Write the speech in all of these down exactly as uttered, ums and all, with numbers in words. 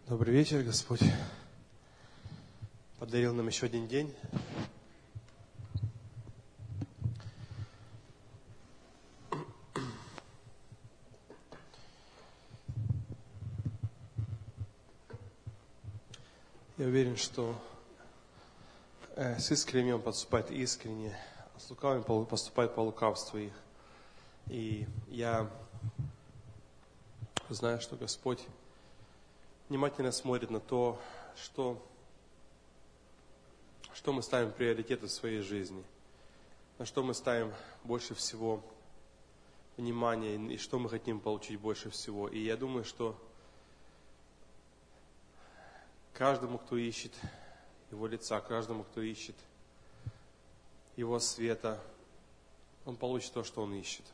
Добрый вечер, Господь подарил нам еще один день. Я уверен, что э, с искренним он поступает искренне, а с лукавым поступает по лукавству их. И я знаю, что Господь внимательно смотрит на то, что, что мы ставим приоритеты в своей жизни, на что мы ставим больше всего внимания и что мы хотим получить больше всего. И я думаю, что каждому, кто ищет Его лица, каждому, кто ищет Его света, он получит то, что он ищет.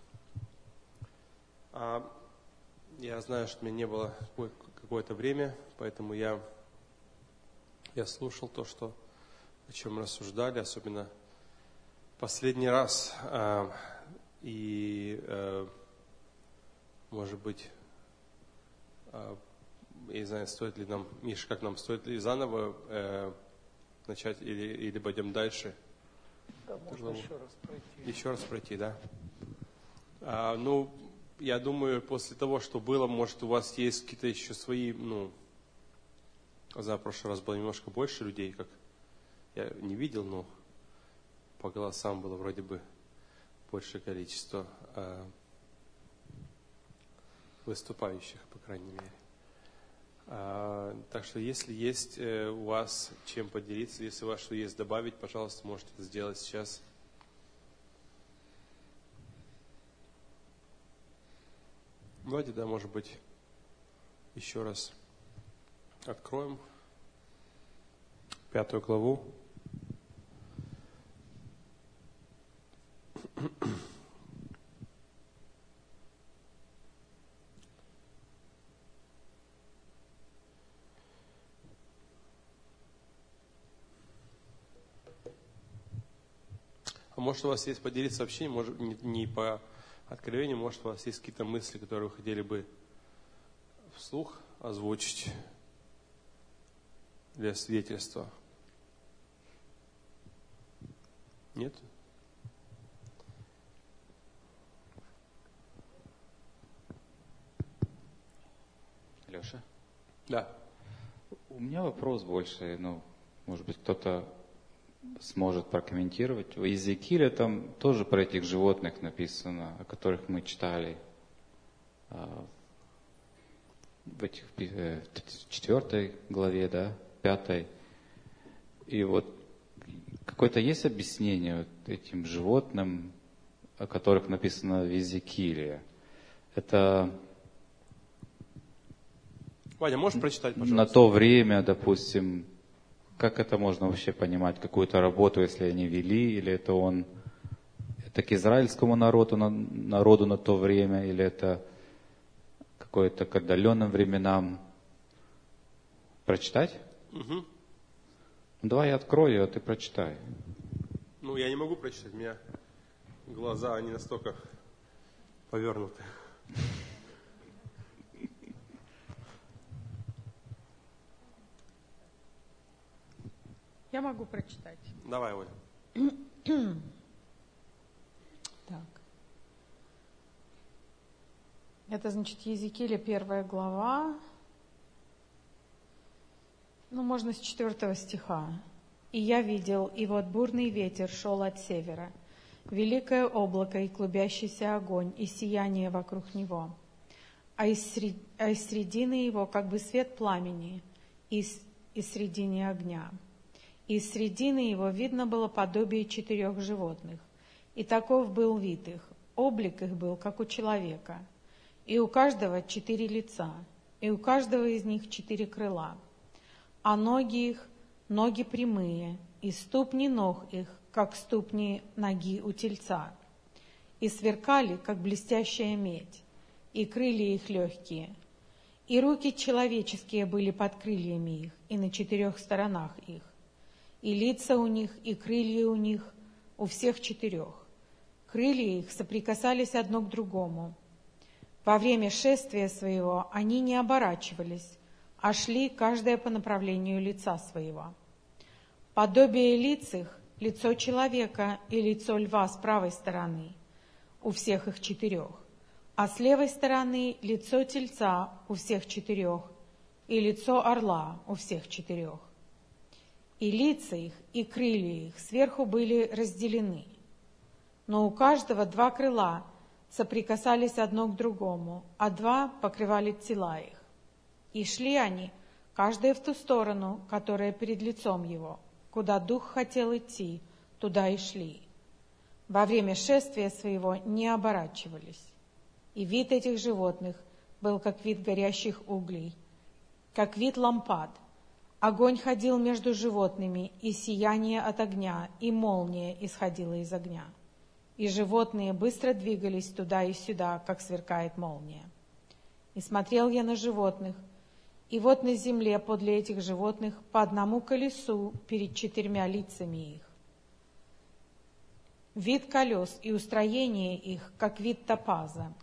А я знаю, что у меня не было какое-то время, поэтому я, я слушал то, что, о чем рассуждали, особенно последний раз. А, и, а, может быть, а, я не знаю, стоит ли нам, Миша, как нам, стоит ли заново а, начать или, или пойдем дальше? Да, можно еще раз пройти. Еще раз пройти, да? А, ну, я думаю, после того, что было, может, у вас есть какие-то еще свои, ну, за прошлый раз было немножко больше людей, как я не видел, но по голосам было вроде бы большее количество а, выступающих, по крайней мере. А, так что, если есть э, у вас чем поделиться, если у вас что есть добавить, пожалуйста, можете это сделать сейчас. Давайте, да, может быть, еще раз откроем пятую главу. А может, у вас есть поделиться вообще, может, не, не по откровению, может, у вас есть какие-то мысли, которые вы хотели бы вслух озвучить для свидетельства? Нет? Леша? Да. У меня вопрос больше, ну, может быть, кто-то сможет прокомментировать. В Иезекииле там тоже про этих животных написано, о которых мы читали в этих в четвертой главе, да, пятой. И вот какое-то есть объяснение вот этим животным, о которых написано в Иезекииле? Это Ваня, можешь прочитать, пожалуйста? На то время, допустим, как это можно вообще понимать, какую-то работу, если они вели, или это он, это к израильскому народу, народу на то время, или это какое-то к отдаленным временам? Прочитать? Угу. Ну, давай я открою, а ты прочитай. Ну, я не могу прочитать, у меня глаза, они настолько повернуты. Я могу прочитать. Давай, Оля. Так. Это, значит, Иезекииля первая глава. Ну, можно с четвертого стиха. «И я видел, и вот бурный ветер шел от севера, великое облако и клубящийся огонь, и сияние вокруг него, а из, сред... а из средины его как бы свет пламени, и из, из средины огня. Из средины его видно было подобие четырех животных, и таков был вид их, облик их был, как у человека, и у каждого четыре лица, и у каждого из них четыре крыла, а ноги их, ноги прямые, и ступни ног их, как ступни ноги у тельца, и сверкали, как блестящая медь, и крылья их легкие, и руки человеческие были под крыльями их, и на четырех сторонах их, и лица у них, и крылья у них, у всех четырех. Крылья их соприкасались одно к другому. Во время шествия своего они не оборачивались, а шли каждое по направлению лица своего. Подобие лиц их — лицо человека и лицо льва с правой стороны, у всех их четырех, а с левой стороны лицо тельца у всех четырех, и лицо орла у всех четырех. И лица их, и крылья их сверху были разделены, но у каждого два крыла соприкасались одно к другому, а два покрывали тела их. И шли они, каждый в ту сторону, которая перед лицом его, куда дух хотел идти, туда и шли. Во время шествия своего не оборачивались. И вид этих животных был как вид горящих углей, как вид лампад. Огонь ходил между животными, и сияние от огня, и молния исходила из огня. И животные быстро двигались туда и сюда, как сверкает молния. И смотрел я на животных, и вот на земле подле этих животных по одному колесу перед четырьмя лицами их. Вид колес и устроение их, как вид топаза.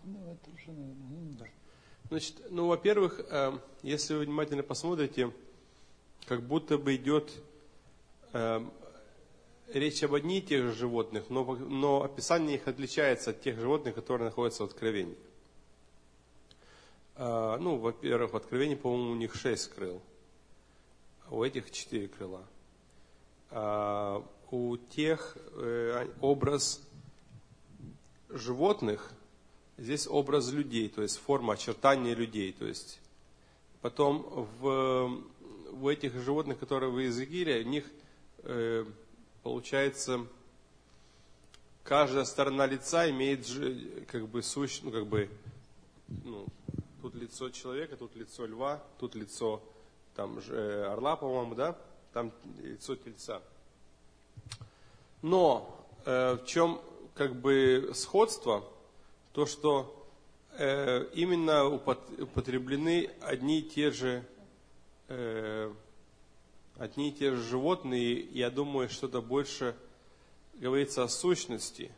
Значит, ну, во-первых, э, если вы внимательно посмотрите, как будто бы идет э, речь об одних и тех же животных, но, но описание их отличается от тех животных, которые находятся в Откровении. Э, ну, во-первых, в Откровении, по-моему, у них шесть крыл, а у этих четыре крыла. Э, у тех э, образ животных, здесь образ людей, то есть форма, очертания людей. То есть потом в, в этих животных, которые в Иезекииле, у них э, получается каждая сторона лица имеет как бы сущ, ну как бы ну, тут лицо человека, тут лицо льва, тут лицо там орла, по-моему, да, там лицо тельца. Но э, в чем как бы сходство? То, что э, именно употреблены одни и те же э, одни и те же животные, я думаю, что-то больше говорится о сущности.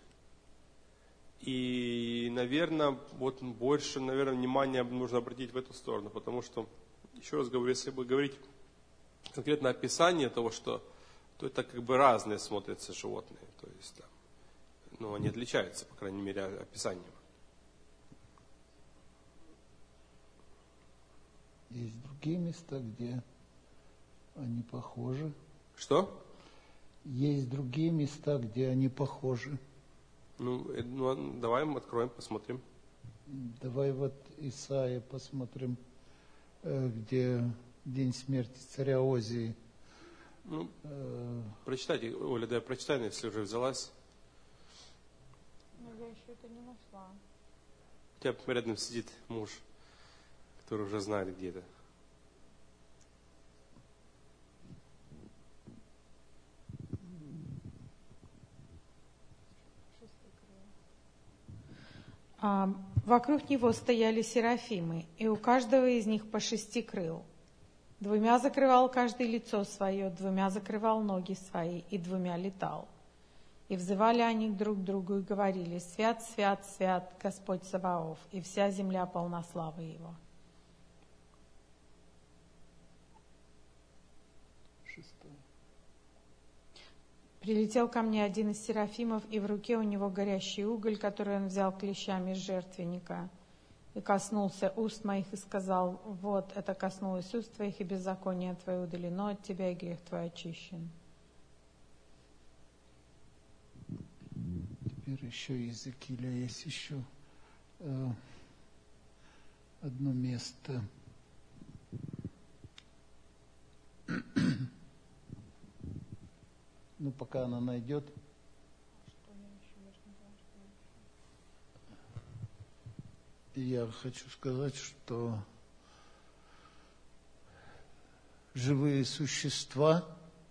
И, наверное, вот больше, наверное, внимания нужно обратить в эту сторону, потому что, еще раз говорю, если бы говорить конкретно описание того, что, то это как бы разные смотрятся животные, то есть, там, ну, они отличаются, по крайней мере, описанием. Есть другие места, где они похожи. Что? Есть другие места, где они похожи. Ну, ну, давай мы откроем, посмотрим. Давай вот Исаия посмотрим, где день смерти царя Озии. Ну, э... прочитайте, Оля, да, прочитай, если уже взялась. Но я еще это не нашла. У тебя рядом сидит муж, который уже знает, где это. А, вокруг него стояли серафимы, и у каждого из них по шести крыл. Двумя закрывал каждый лицо свое, двумя закрывал ноги свои, и двумя летал. И взывали они друг к другу и говорили: «Свят, свят, свят, Господь Саваоф, и вся земля полна славы Его». Шестой. Прилетел ко мне один из серафимов, и в руке у него горящий уголь, который он взял клещами с жертвенника, и коснулся уст моих и сказал: «Вот, это коснулось уст твоих, и беззаконие твое удалено от тебя, и грех твой очищен». Теперь еще Иезекииля есть еще э, одно место. Ну, пока она найдет. Я хочу сказать, что живые существа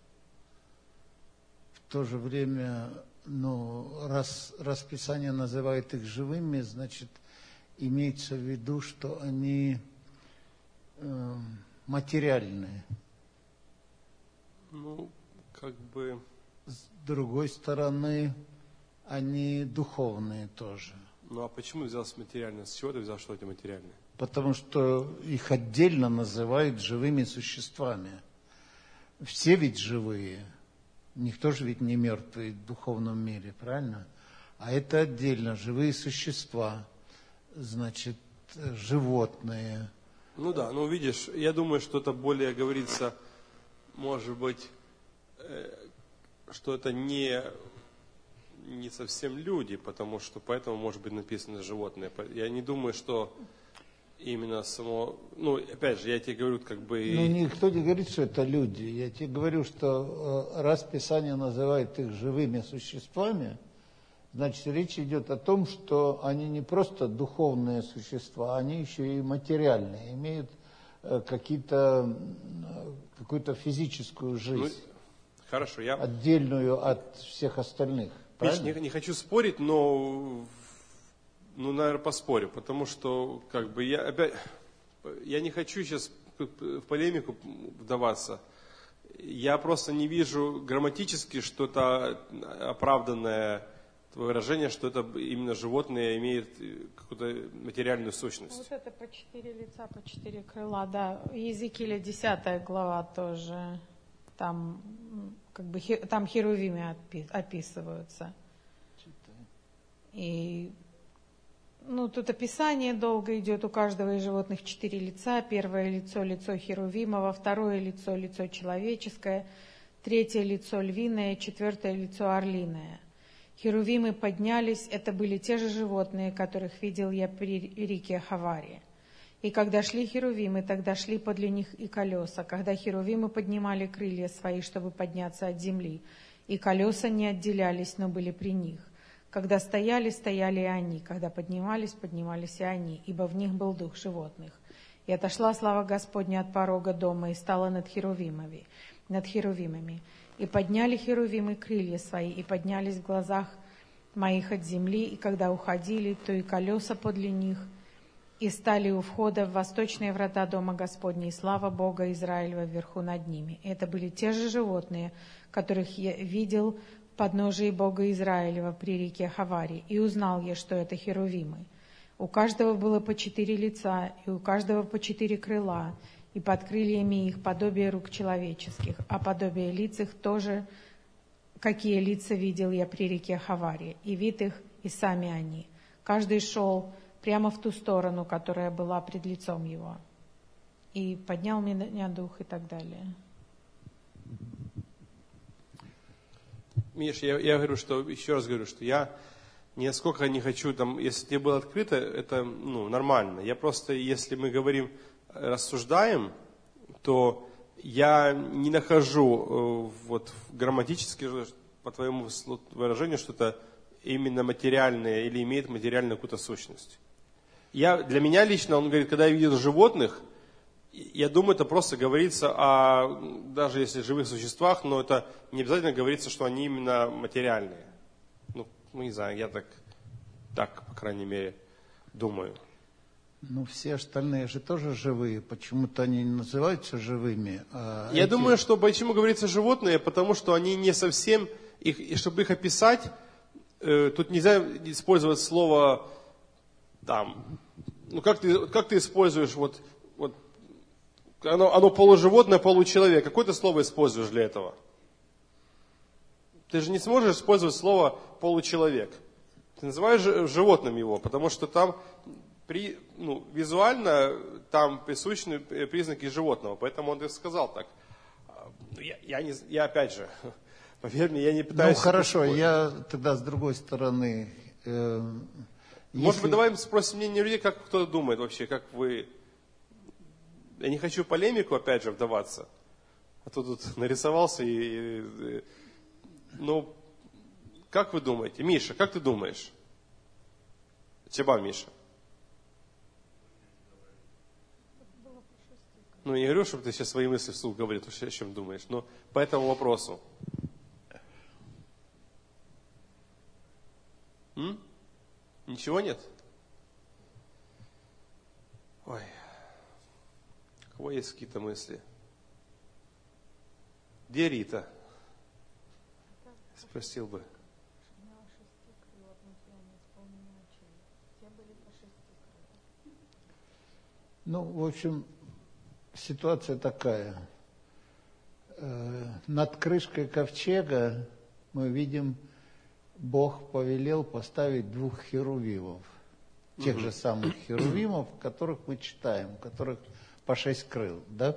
в то же время, ну, раз, раз Писание называет их живыми, значит, имеется в виду, что они э, материальные. Ну, как бы... С другой стороны, они духовные тоже. Ну, а почему взял с материального? С чего ты взял, что это материальное? потому что их отдельно называют живыми существами. Все ведь живые. Никто же ведь не мертвый в духовном мире, правильно? А это отдельно живые существа, значит, животные. Ну да, ну видишь, я думаю, что это более говорится, может быть, э, что это не, не совсем люди, потому что поэтому может быть написано животные. Я не думаю, что именно само, ну опять же, я тебе говорю, как бы... Ну никто не говорит, что это люди. Я тебе говорю, что раз Писание называет их живыми существами, значит, речь идет о том, что они не просто духовные существа, они еще и материальные, имеют какие-то, какую-то физическую жизнь, ну, хорошо, я... отдельную от всех остальных. Миш, не, не хочу спорить, но, ну, наверное, поспорю, потому что, как бы, я опять, я не хочу сейчас в полемику вдаваться. Я просто не вижу грамматически что-то оправданное выражение, что это именно животное имеет какую-то материальную сущность. Вот это по четыре лица, по четыре крыла, да. Иезекииля десятая глава тоже. Там, как бы, там херувимы описываются. И, ну, тут описание долго идет. У каждого из животных четыре лица. Первое лицо – лицо херувимово, второе лицо – лицо человеческое, третье лицо – львиное, четвертое лицо – орлиное. Херувимы поднялись, это были те же животные, которых видел я при реке Хавари. И когда шли херувимы, тогда шли подле них и колеса. Когда херувимы поднимали крылья свои, чтобы подняться от земли, и колеса не отделялись, но были при них. Когда стояли, стояли и они. Когда поднимались, поднимались и они, ибо в них был дух животных. И отошла слава Господня от порога дома и стала над херувимами, над херувимами. И подняли херувимы крылья свои, и поднялись в глазах моих от земли, и когда уходили, то и колеса подле них, и стали у входа в восточные врата дома Господня, и слава Бога Израилева вверху над ними. И это были те же животные, которых я видел в подножии Бога Израилева при реке Хавари, и узнал я, что это херувимы. У каждого было по четыре лица, и у каждого по четыре крыла, и под крыльями их подобие рук человеческих, а подобие лиц их тоже, какие лица видел я при реке Хавари, и вид их, и сами они. Каждый шел прямо в ту сторону, которая была пред лицом его. И поднял меня дух, и так далее. Миш, я, я говорю, что, еще раз говорю, что я нисколько не хочу, там, если тебе было открыто, это, ну, нормально. Я просто, если мы говорим, рассуждаем, то я не нахожу э, вот грамматически, по твоему выражению, что это именно материальное или имеет материальную какую-то сущность. Я, для меня лично, он говорит, когда я видел животных, я думаю, это просто говорится о, даже если живых существах, но это не обязательно говорится, что они именно материальные. Ну, ну не знаю, я так, так, по крайней мере, думаю. Ну, все остальные же тоже живые. Почему-то они не называются живыми. А Я эти... думаю, что почему говорится животные, потому что они не совсем, их, и чтобы их описать, э, тут нельзя использовать слово там. Ну, как ты, как ты используешь, вот, вот оно, оно полуживотное, получеловек. Какое ты слово используешь для этого? Ты же не сможешь использовать слово получеловек. Ты называешь животным его, потому что там при, ну, визуально там присущны признаки животного, поэтому он и сказал так. Я, я, не, я опять же, поверь мне, я не пытаюсь... Ну хорошо, я тогда с другой стороны... Э, Может если... быть, давай спросим мнение людей, как кто думает вообще, как вы... Я не хочу полемику опять же вдаваться, а то тут нарисовался и... и ну, как вы думаете? Миша, как ты думаешь? Чеба, Миша. Ну, я не говорю, чтобы ты сейчас свои мысли вслух говорил, ты о чем думаешь, но по этому вопросу. М? Ничего нет? Ой. У кого есть какие-то мысли? Где Рита? Спросил бы. Ну, в общем, ситуация такая. Над крышкой ковчега мы видим, Бог повелел поставить двух херувимов. Тех же самых херувимов, которых мы читаем, у которых по шесть крыл, да?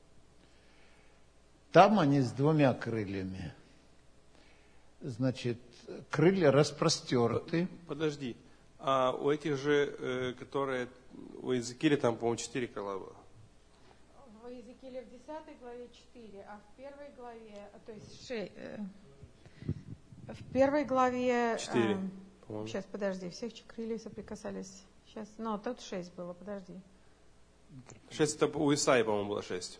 Там они с двумя крыльями. Значит, крылья распростерты. Подожди, а у этих же, э, которые у Иезекииля, там, по-моему, четыре крыла было? В Иезекииле в десятой главе четыре, а в первой главе, то есть шесть, э, в первой главе... Четыре, э, по-моему. Сейчас, подожди, всех крылья соприкасались. Сейчас, ну, тут шесть было, подожди. Шесть, это у Исаии, по-моему, было шесть.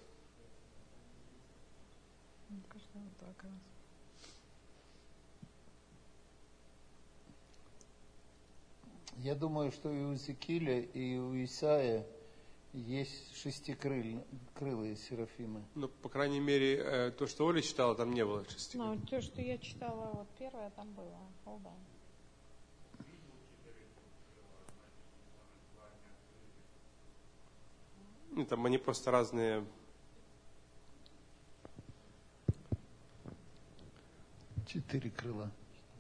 Кажется, вот так раз. Я думаю, что и у Иезекииля, и у Исаия есть шестикрылые серафимы. Ну, по крайней мере, э, то, что Оля читала, там не было шести. Ну, то, что я читала, вот первое там было. Hold on. Ну, там они просто разные. Четыре крыла.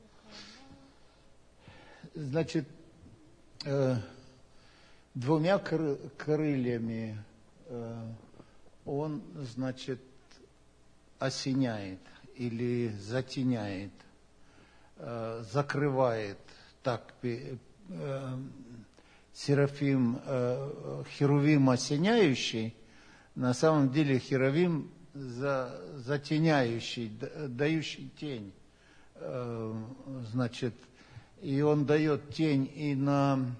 Значит, э, двумя кры- крыльями э, он, значит, осеняет или затеняет, э, закрывает так э, Серафим, э, Херувим осеняющий, на самом деле Херувим за, затеняющий, дающий тень. Э, значит, и он дает тень и на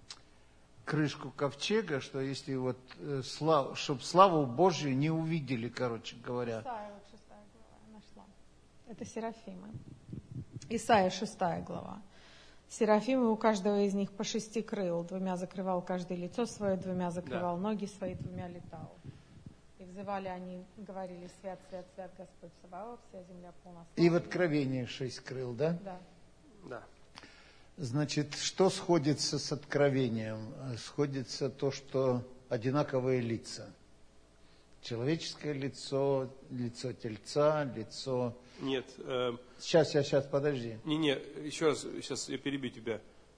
крышку ковчега, что если вот, э, слав, чтобы славу Божью не увидели, короче говоря. Исайя, вот шестая глава, нашла. Это Серафимы. Исайя, шестая глава. Серафимы, у каждого из них по шести крыл. Двумя закрывал каждое лицо свое, двумя закрывал да. ноги свои, двумя летал. И взывали они, говорили: свят, свят, свят Господь Саваоф, вся земля полна славы. И в Откровении шесть крыл, да? Да. Да. Значит, что сходится с Откровением? Сходится то, что одинаковые лица. Человеческое лицо, лицо тельца, лицо... Нет. Э, сейчас, я сейчас, подожди. Не, не, еще раз, сейчас я перебью тебя.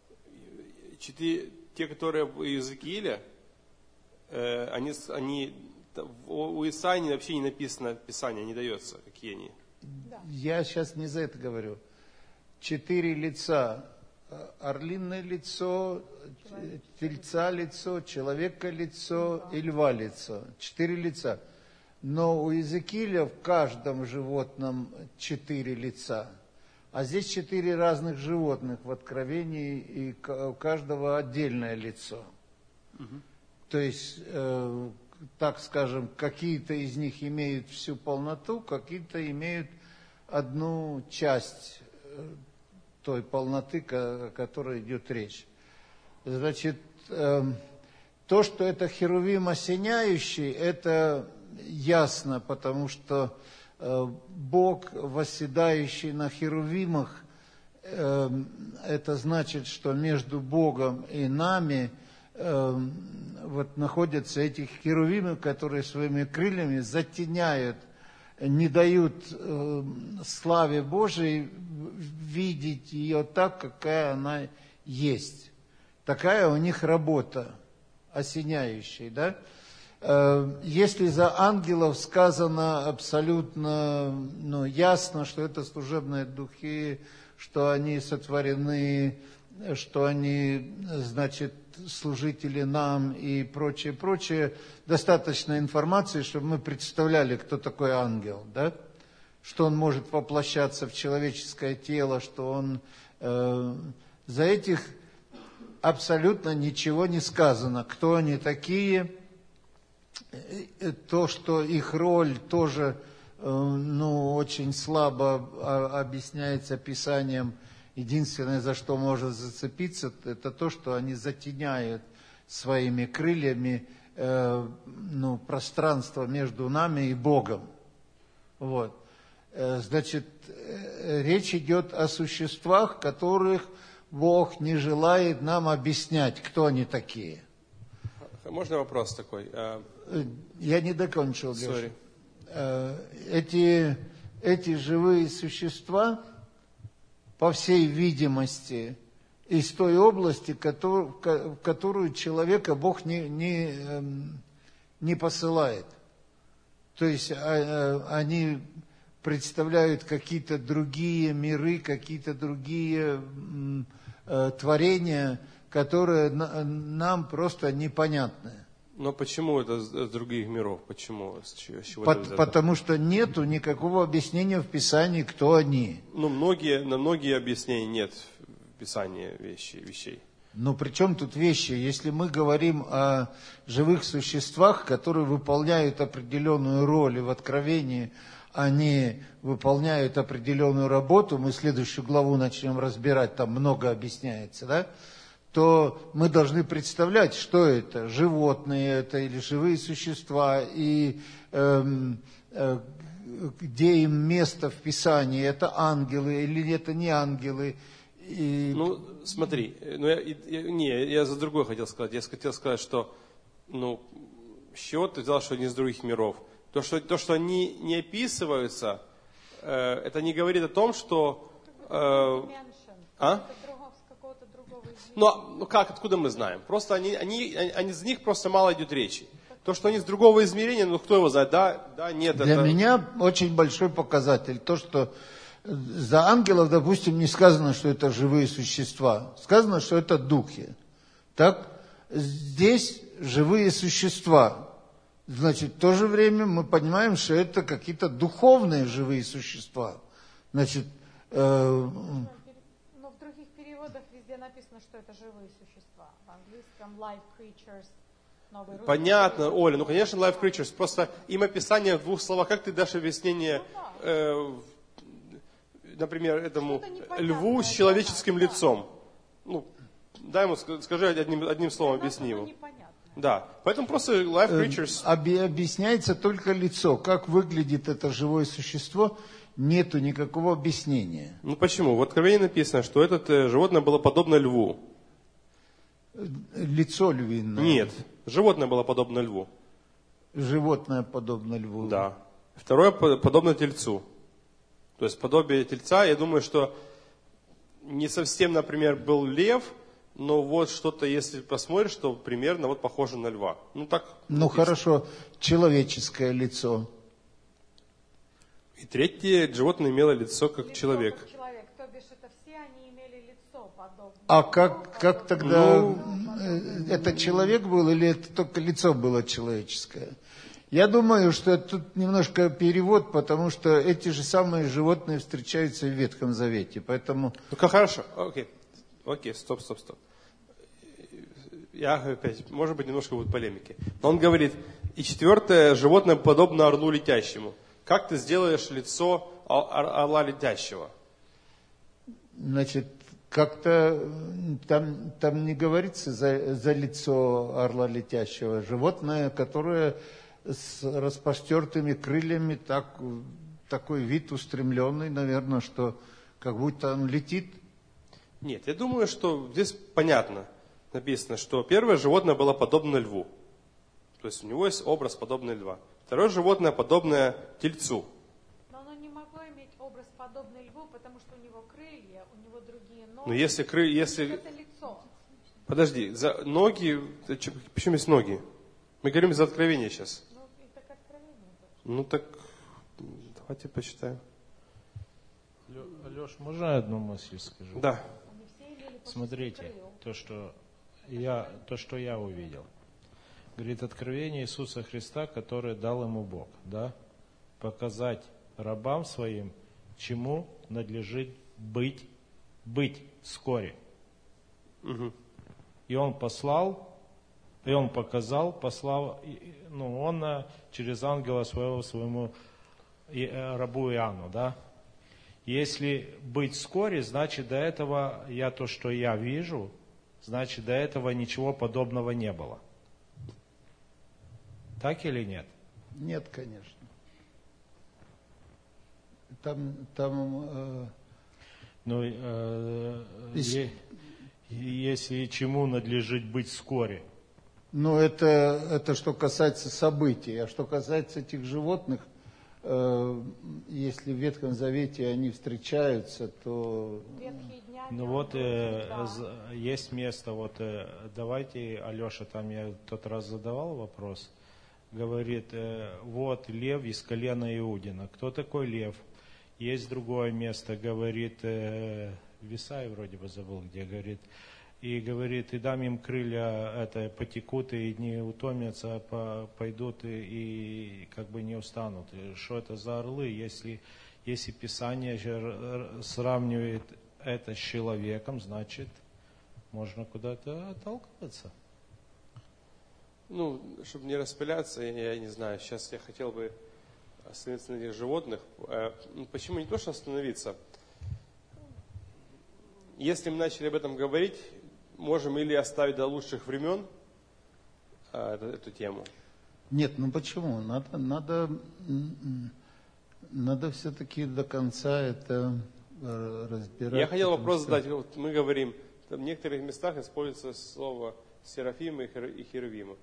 Четыре, те, которые у Иезекииля, э, они, они, у Исаии вообще не написано, Писание не дается, какие они. Да. Я сейчас не за это говорю. Четыре лица. Орлиное лицо, человек. Тельца лицо, человека лицо и льва лицо. Четыре лица. Но у Иезекииля в каждом животном четыре лица. А здесь четыре разных животных в Откровении, и у каждого отдельное лицо. Угу. То есть, э, так скажем, какие-то из них имеют всю полноту, какие-то имеют одну часть той полноты, о которой идет речь. Значит, э, то, что это Херувим осеняющий, это ясно, потому что э, Бог, восседающий на Херувимах, э, это значит, что между Богом и нами э, вот находятся эти Херувимы, которые своими крыльями затеняют, не дают э, славе Божией видеть ее так, какая она есть. Такая у них работа, осеняющая, да? Э, если за ангелов сказано абсолютно ну, ясно, что это служебные духи, что они сотворены, что они, значит, служители нам и прочее, прочее, достаточно информации, чтобы мы представляли, кто такой ангел, да? Что он может воплощаться в человеческое тело, что он... Э, за этих абсолютно ничего не сказано. Кто они такие, то, что их роль тоже э, ну, очень слабо объясняется Писанием. Единственное, за что может зацепиться, это то, что они затеняют своими крыльями э, ну, пространство между нами и Богом. Вот. Э, значит, э, речь идет о существах, которых Бог не желает нам объяснять, кто они такие. Можно вопрос такой? А, Я не докончил, Sorry. Леша. Э, Эти, эти живые существа, по всей видимости, из той области, котор- ко- в которую человека Бог не, не, эм, не посылает. То есть а, а, они представляют какие-то другие миры, какие-то другие м, э, творения, которые на- нам просто непонятны. Но почему это с с других миров? Почему? С чего, с чего По- это взято? Потому что нету никакого объяснения в Писании, кто они. Ну, многие, на многие объяснения нет в Писании вещи, вещей. Но при чем тут вещи? Если мы говорим о живых существах, которые выполняют определенную роль, и в Откровении они выполняют определенную работу, мы следующую главу начнем разбирать, там много объясняется, да? То мы должны представлять, что это, животные это или живые существа, и эм, э, где им место в Писании, это ангелы или это не ангелы. И... Ну, смотри, ну, я, я- не, я за другое хотел сказать. Я хотел сказать, что, ну, с чего ты взял, что они из других миров? То, что, то, что они не описываются, э, это не говорит о том, что... э, а? Ну, а- ну как, откуда мы знаем? Просто они, они, они, из них просто мало идет речи. То, что они из другого измерения, ну кто его знает, да, да, нет. Для это... меня очень большой показатель то, что за ангелов, допустим, не сказано, что это живые существа. Сказано, что это духи. Так? Здесь живые существа. Значит, в то же время мы понимаем, что это какие-то духовные живые существа. Значит, э, Но в других переводах везде написано, что это живые существа. В английском live creatures. Новый русский Понятно, перевод. Оля, ну конечно, life creatures, просто им описание в двух словах, как ты дашь объяснение, э, например, этому Что-то непонятное, льву с да, человеческим да. лицом? Ну, дай ему, ск- скажи одним, одним словом, Для нас объясни оно его. непонятно. Да, поэтому просто life э, creatures. обе- объясняется только лицо. Как выглядит это живое существо, нету никакого объяснения. Ну почему? В Откровении написано, что это э, животное было подобно льву. Лицо львиное. Нет, животное было подобно льву. Животное подобно льву. Да. Второе по- подобно тельцу. То есть подобие тельца, я думаю, что не совсем, например, был лев, но вот что-то, если посмотришь, то примерно вот похоже на льва. Ну так. Ну написано. хорошо, человеческое лицо. И третье, животное имело лицо как Лицо человек. как человек. То бишь это все они имели лицо подобное. А как, как тогда Ну, э, это человек был или это только лицо было человеческое? Я думаю, что тут немножко перевод, потому что эти же самые животные встречаются в Ветхом Завете. Поэтому Ну как хорошо. Окей. Окей, стоп, стоп, стоп. Я опять, может быть, немножко будет полемики. Но он говорит, и четвертое, животное подобно орлу летящему. Как ты сделаешь лицо ор- ор- орла летящего? значит, как-то м, там, там не говорится за, за лицо орла летящего. Животное, которое с распростертыми крыльями, так, такой вид устремленный, наверное, что как будто он летит. Нет, я думаю, что здесь понятно. Написано, что первое животное было подобно льву. То есть у него есть образ подобный льва. Второе животное подобное тельцу. Но оно не могло иметь образ подобный льву, потому что у него крылья, у него другие ноги. Но если кры, если Это лицо. подожди, за ноги, ты чё- почему есть ноги? Мы говорим за откровение сейчас. Ну, это как откровение. Ну так давайте почитаем. Леш, можно я одну мысль скажу? Да. Они все имели по Смотрите, шести крыл. то что, я, то, что я увидел. Говорит, откровение Иисуса Христа, которое дал ему Бог, да? Показать рабам своим, чему надлежит быть, быть вскоре. Мгм. И он послал, и он показал, послал, и- и, ну, он э, через ангела своего, своему и, э, рабу Иоанну, да? Если быть вскоре, значит, до этого, я то, что я вижу, значит, до этого ничего подобного не было. Так или нет? Нет, конечно. Там, там э, Ну, э, Ис- е- если чему надлежит быть вскоре? Ну, это, это что касается событий. А что касается этих животных, э, если в Ветхом Завете они встречаются, то... Ну вот э, есть место, вот э, давайте, Алеша, там я в тот раз задавал вопрос, говорит, э, вот лев из колена Иудина. Кто такой лев? Есть другое место, говорит, э, в Исаии вроде бы забыл, где говорит, и говорит, и дам им крылья, это, потекут и не утомятся, по, пойдут и, и как бы не устанут. И что это за орлы, если, если Писание же сравнивает это с человеком, значит, можно куда-то отталкиваться. Ну, чтобы не распыляться, я, я не знаю, сейчас я хотел бы остановиться на этих животных. Почему не то, что остановиться? Если мы начали об этом говорить, можем или оставить до лучших времен эту, эту тему. Нет, ну почему? Надо, надо, надо все-таки до конца это разбирать. Я хотел вопрос что... задать. Вот мы говорим, в некоторых местах используется слово серафимы и херувимы.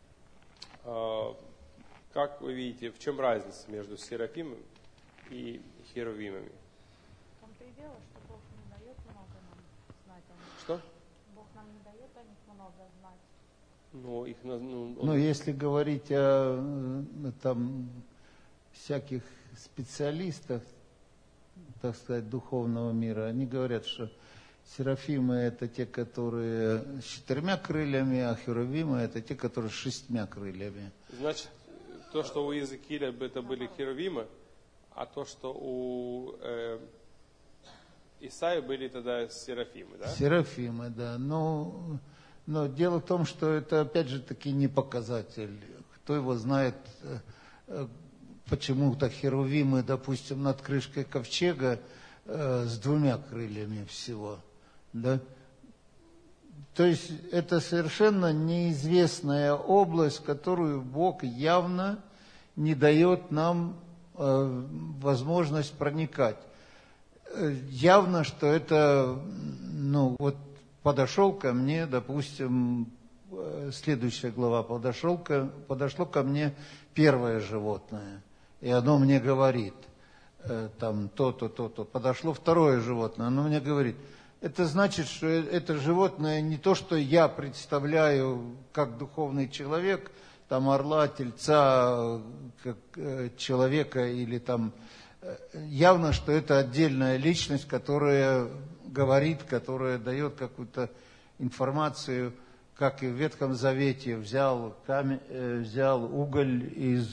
Как вы видите, в чем разница между серафимом и херувимами? В том-то и дело, что Бог не дает много нам знать о них. Что? Бог нам не дает о них много знать. Ну, их, ну, он... Но если говорить о там, всяких специалистах, так сказать, духовного мира, они говорят, что серафимы это те, которые с четырьмя крыльями, а херувимы это те, которые с шестьмя крыльями. Значит, то, что у Иезекииля это были херувимы, а то, что у э, Исаии были тогда серафимы, да? Серафимы, да. Но, но дело в том, что это опять же таки не показатель. Кто его знает, почему-то херувимы, допустим, над крышкой ковчега э, с двумя крыльями всего, да? То есть это совершенно неизвестная область, которую Бог явно не дает нам э, возможность проникать. Явно, что это, ну, вот подошел ко мне, допустим, следующая глава, подошел ко, подошло ко мне первое животное, и оно мне говорит, э, там, то-то, то-то. Подошло второе животное, оно мне говорит. Это значит, что это животное не то, что я представляю как духовный человек, там орла, тельца, как человека или там... Явно, что это отдельная личность, которая говорит, которая дает какую-то информацию, как и в Ветхом Завете взял, камень, взял уголь из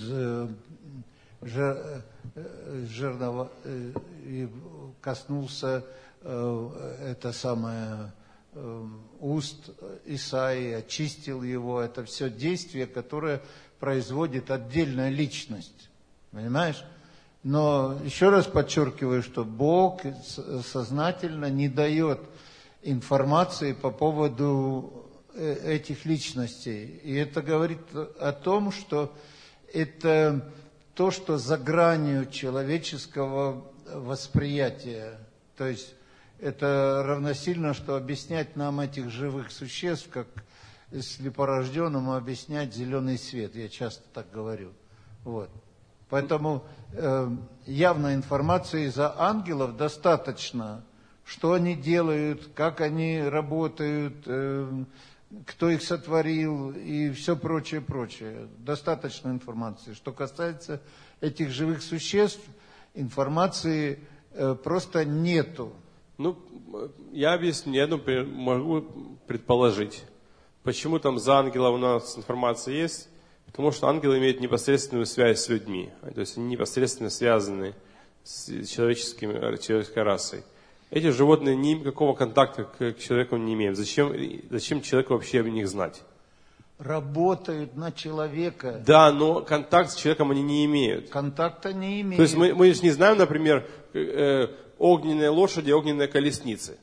жирного и коснулся это самое уст Исаии, очистил его. Это все действие, которое производит отдельная личность. Понимаешь? Но еще раз подчеркиваю, что Бог сознательно не дает информации по поводу этих личностей. И это говорит о том, что это то, что за гранью человеческого восприятия. То есть это равносильно, что объяснять нам этих живых существ, как слепорожденному объяснять зеленый свет. Я часто так говорю. Вот. Поэтому э, явно информации за ангелов достаточно, что они делают, как они работают, э, кто их сотворил и все прочее, прочее. Достаточно информации. Что касается этих живых существ, информации э, просто нету. Ну, я объясню, я думаю, могу предположить, почему там за ангелов у нас информация есть. Потому что ангелы имеют непосредственную связь с людьми. То есть они непосредственно связаны с человеческим, человеческой расой. Эти животные никакого контакта к человеку не имеют. Зачем, зачем человеку вообще об них знать? Работают на человека. Да, но контакт с человеком они не имеют. Контакта не имеют. То есть мы, мы же не знаем, например, э, огненные лошади, огненные колесницы.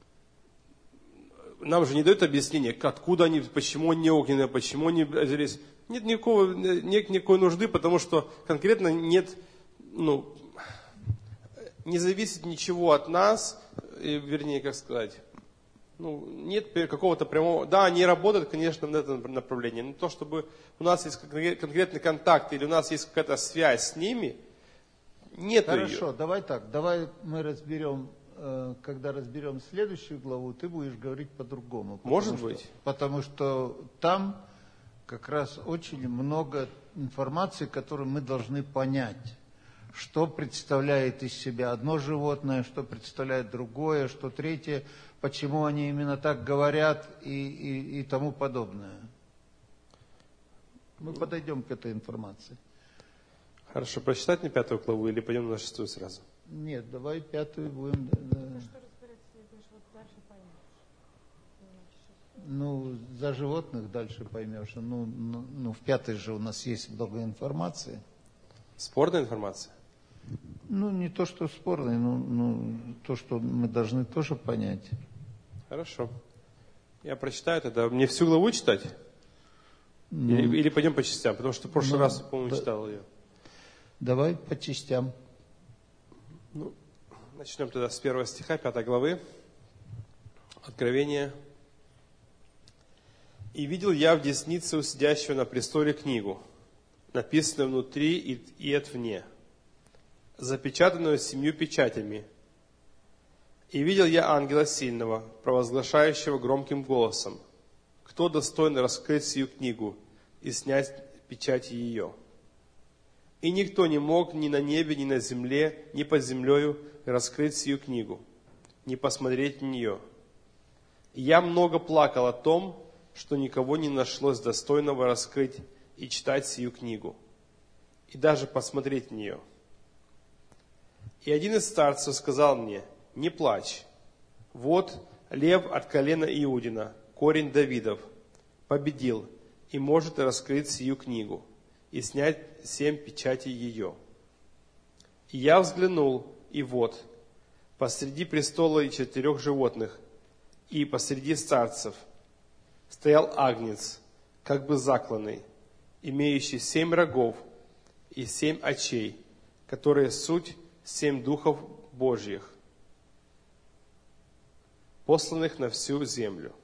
Нам же не дают объяснения, откуда они, почему они огненные, почему они здесь. Нет никакого, нет никакой нужды, потому что конкретно нет, ну, не зависит ничего от нас, и, вернее, как сказать, Ну, нет какого-то прямого... Да, они работают, конечно, в этом направлении, но то, чтобы у нас есть конкретный контакт или у нас есть какая-то связь с ними, нет ее. Хорошо, давай так, давай мы разберем, э, когда разберем следующую главу, ты будешь говорить по-другому. Может что, быть. Потому что там как раз очень много информации, которую мы должны понять. Что представляет из себя одно животное, что представляет другое, что третье, почему они именно так говорят и, и, и тому подобное. Мы подойдем к этой информации. Хорошо, прочитать мне пятую главу или пойдем на шестую сразу? Нет, давай пятую будем. Да. Ну, за животных дальше поймешь. Ну, ну, ну, в пятой же у нас есть много информации. Спорная информация? Ну, не то, что спорный, но ну, то, что мы должны тоже понять. Хорошо. Я прочитаю тогда. Мне всю главу читать? Ну, или, или пойдем по частям? Потому что в прошлый ну, раз, по-моему, да, читал ее. Давай по частям. Ну, начнем тогда с первого стиха, пятой главы. Откровение. «И видел я в деснице у сидящего на престоле книгу, написанную внутри и, и отвне, запечатанную семью печатями. И видел я ангела сильного, провозглашающего громким голосом: кто достоин раскрыть сию книгу и снять печати ее? И никто не мог ни на небе, ни на земле, ни под землею раскрыть сию книгу, ни посмотреть в нее. И я много плакал о том, что никого не нашлось достойного раскрыть и читать сию книгу, и даже посмотреть в нее. И один из старцев сказал мне: не плачь, вот лев от колена Иудина, корень Давидов, победил и может раскрыть сию книгу и снять семь печатей ее. И я взглянул, и вот, посреди престола и четырех животных, и посреди старцев, стоял агнец, как бы закланный, имеющий семь рогов и семь очей, которые суть семь духов Божьих, посланных на всю землю».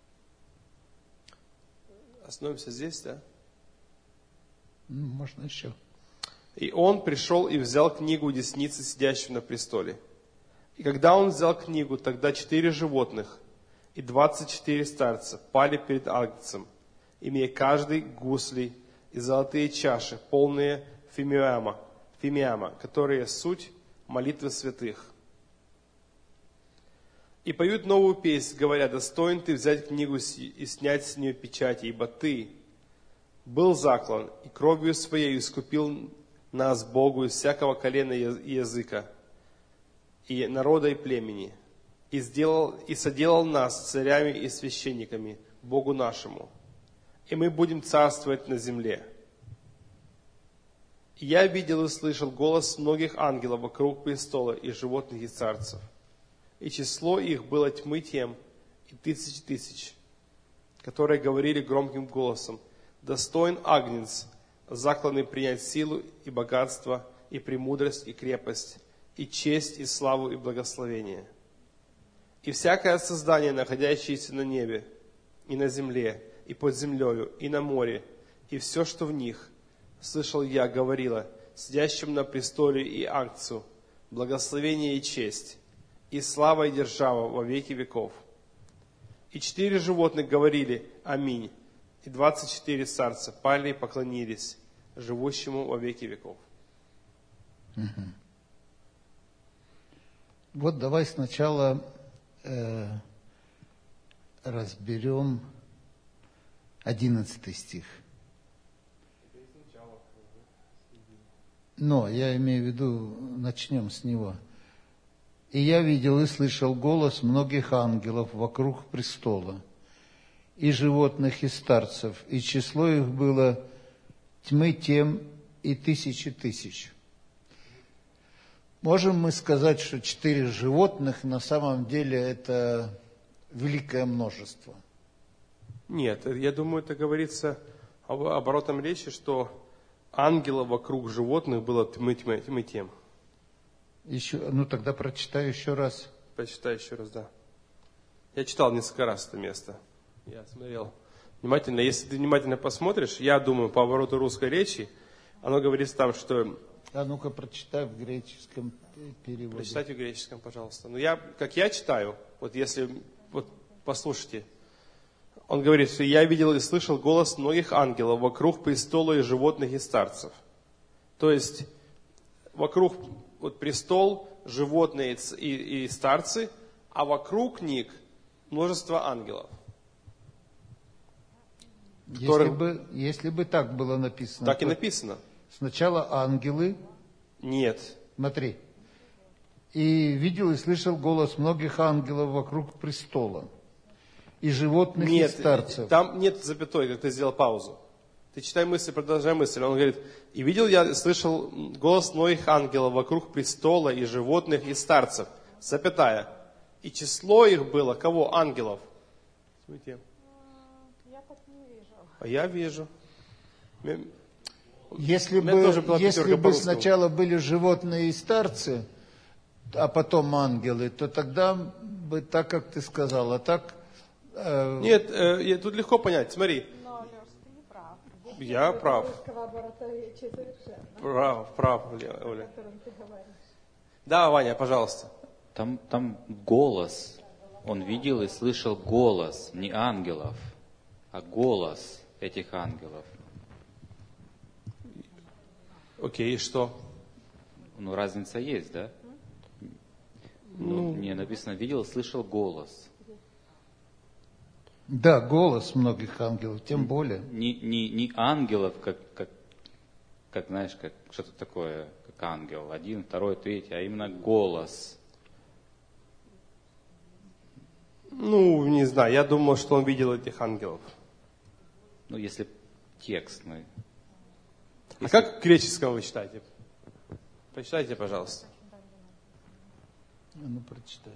Остановимся здесь, да? Ну, можно еще. «И он пришел и взял книгу десницы сидящего на престоле. И когда он взял книгу, тогда четыре животных и двадцать четыре старца пали перед агнцем, имея каждый гусли и золотые чаши, полные фимиама, фимиама, которые суть молитвы святых. И поют новую песнь, говоря: достоин ты взять книгу и снять с нее печати, ибо ты был заклан и кровью своей искупил нас Богу из всякого колена и языка, и народа, и племени, и сделал, и соделал нас царями и священниками Богу нашему, и мы будем царствовать на земле. И я видел и слышал голос многих ангелов вокруг престола и животных и царцев, и число их было тьмы тем и тысяч тысяч, которые говорили громким голосом: достоин агнец, закланный принять силу и богатство, и премудрость, и крепость, и честь, и славу, и благословение. И всякое создание, находящееся на небе, и на земле, и под землею, и на море, и все, что в них, слышал я, говорило сидящим на престоле и агнцу: благословение и честь, и слава и держава во веки веков. И четыре животных говорили: аминь. И двадцать четыре старца пали и поклонились живущему во веки веков. Угу. Вот давай сначала э, разберем одиннадцатый стих. Но я имею в виду, начнем с него. «И я видел и слышал голос многих ангелов вокруг престола, и животных, и старцев, и число их было тьмы тем и тысячи тысяч». Можем мы сказать, что четыре животных на самом деле это великое множество? Нет, я думаю, это говорится об оборотном речи, что ангелов вокруг животных было тьмы, тьмы, тьмы тем. Еще, ну тогда прочитай еще раз. Прочитай еще раз, да. Я читал несколько раз это место. Я смотрел внимательно. Если ты внимательно посмотришь, я думаю, по обороту русской речи, оно говорится там, что... А ну-ка прочитай в греческом переводе. Прочитайте в греческом, пожалуйста. Но я, как я читаю, вот если, вот послушайте, он говорит, что я видел и слышал голос многих ангелов вокруг престола и животных и старцев. То есть вокруг вот, престол, животные и, и старцы, а вокруг них множество ангелов. Если, которых... бы, если бы так было написано. Так и написано. Сначала ангелы. Нет. Смотри. И видел и слышал голос многих ангелов вокруг престола. И животных, нет, и старцев. Там нет запятой, как ты сделал паузу. Ты читай мысль, продолжай мысль. Он говорит, и видел я, слышал голос многих ангелов вокруг престола и животных, и старцев. Запятая. И число их было, кого? Ангелов. Смотрите. Я так не вижу. А я вижу. Если бы, если бы сначала были животные и старцы, а потом ангелы, то тогда бы так, как ты сказал, а так... Э... Нет, э, тут легко понять. Смотри. Но, Леш, ты не прав. Здесь я прав. Прав, прав, Оля. Да, Ваня, пожалуйста. Там, там голос. Он видел и слышал голос, не ангелов, а голос этих ангелов. Окей, и что? Ну, разница есть, да? Ну, ну, не написано, видел, слышал голос. Да, голос многих ангелов, тем более. Не, не, не ангелов, как, как, как, знаешь, как что-то такое, как ангел, один, второй, третий, а именно голос. Ну, не знаю, я думал, что он видел этих ангелов. Ну, если текст, ну... А если... как в греческом вы читаете? Прочитайте, пожалуйста. Ну, прочитай.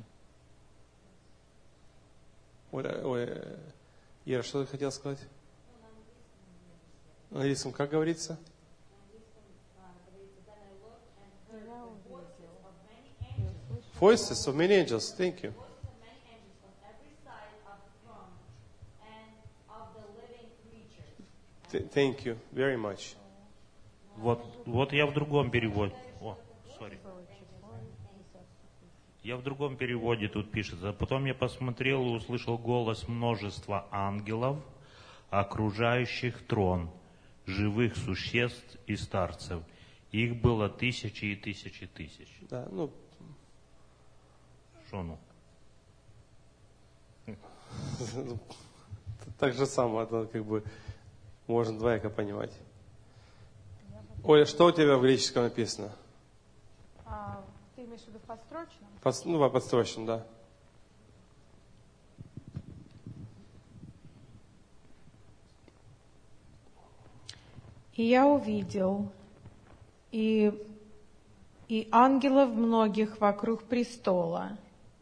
Ой, ой, Ира, что ты хотела сказать? На английском как говорится? Voices of many angels. Thank you. Thank you very much. Вот, вот я в другом переводе. О, sorry. Я в другом переводе тут пишется. Потом я посмотрел и услышал голос множества ангелов, окружающих трон, живых существ и старцев. Их было тысячи и тысячи тысяч. Да, ну. Что ну? Так же самое, это как бы можно двояко понимать. Оля, что у тебя в греческом написано? А, ты имеешь в виду в подстрочном? Под, ну, подстрочном, да. И я увидел, и, и ангелов многих вокруг престола,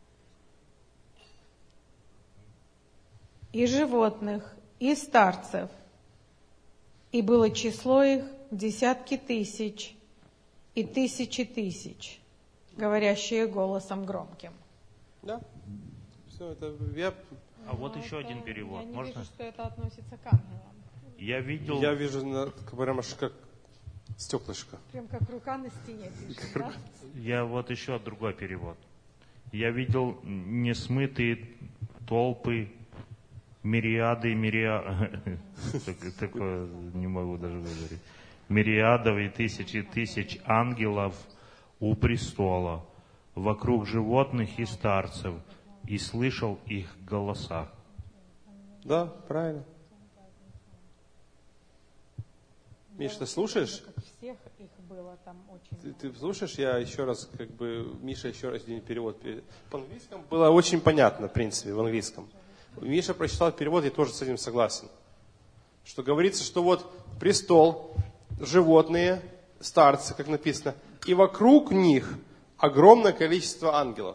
и животных, и старцев, и было число их десятки тысяч и тысячи тысяч, говорящие голосом громким. Да. Все это я. А вот Но еще это, один перевод. Я не Можно? вижу, что это относится к ангелам. Я видел. Я вижу на, прямо как стеклышко. Прям как рука на стене пишет, да? Я вот еще другой перевод. Я видел несмытые толпы, мириады, мириады, такое не могу даже выговорить, мириадов и тысячи тысяч ангелов у престола, вокруг животных и старцев, и слышал их голоса. Да, правильно. Миш, ты слушаешь? Как всех их было там очень Ты, много. ты слушаешь? Я еще раз, как бы, Миша еще раз один перевод. По-английскому было очень понятно, в принципе, в английском. Миша прочитал перевод, я тоже с этим согласен. Что говорится, что вот престол, животные, старцы, как написано, и вокруг них огромное количество ангелов.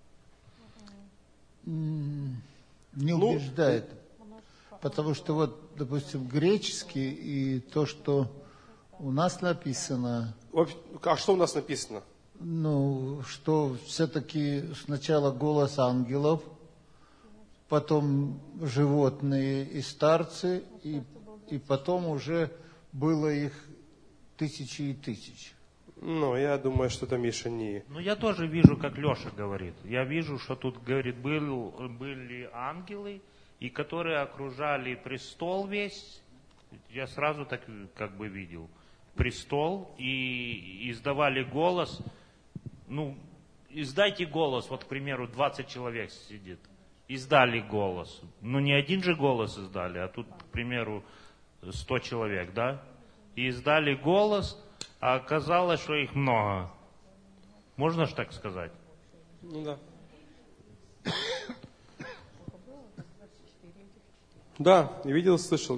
Не Ну, убеждает. Потому что вот, допустим, греческий и то, что у нас написано, А что у нас написано? ну, что все-таки сначала голос ангелов, потом животные и старцы, и, и потом уже было их тысячи и тысячи. Ну, я думаю, что это, Миша, не... Ну, я тоже вижу, как Леша говорит. Я вижу, что тут, говорит, был, были ангелы, и которые окружали престол весь. Я сразу так как бы видел. Престол, и издавали голос. Ну, издайте голос, вот, к примеру, двадцать человек сидит. Издали голос. Ну, не один же голос издали, а тут, к примеру, сто человек, да? И издали голос, а оказалось, что их много. Можно же так сказать? Ну да. Да, я видел, слышал.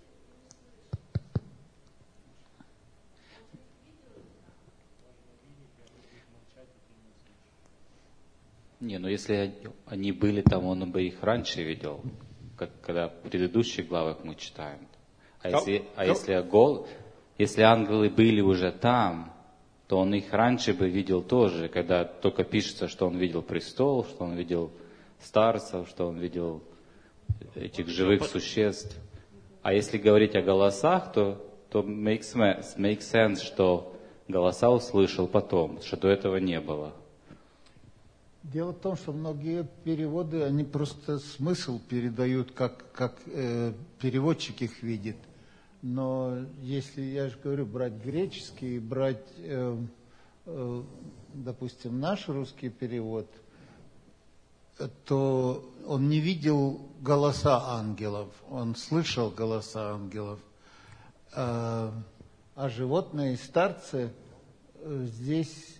Не, ну если они были там, он бы их раньше видел, как когда в предыдущих главах мы читаем. А если, а если, гол, если ангелы были уже там, то он их раньше бы видел тоже, когда только пишется, что он видел престол, что он видел старцев, что он видел этих живых существ. А если говорить о голосах, то, то makes, makes sense, что голоса услышал потом, что до этого не было. Дело в том, что многие переводы, они просто смысл передают, как, как э, переводчик их видит. Но если, я же говорю, брать греческий, брать, э, э, допустим, наш русский перевод, то он не видел голоса ангелов, он слышал голоса ангелов. А, а животные и старцы здесь...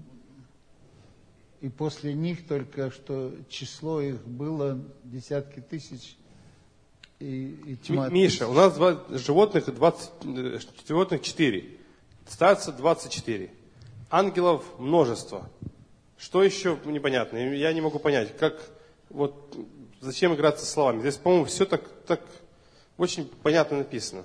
И после них только что число их было десятки тысяч и, и тьма. Миша, у нас два, животных, двадцать, животных четыре, старцев двадцать четыре, ангелов множество. Что еще непонятно? Я не могу понять, как, вот, зачем играться словами. Здесь, по-моему, все так, так очень понятно написано.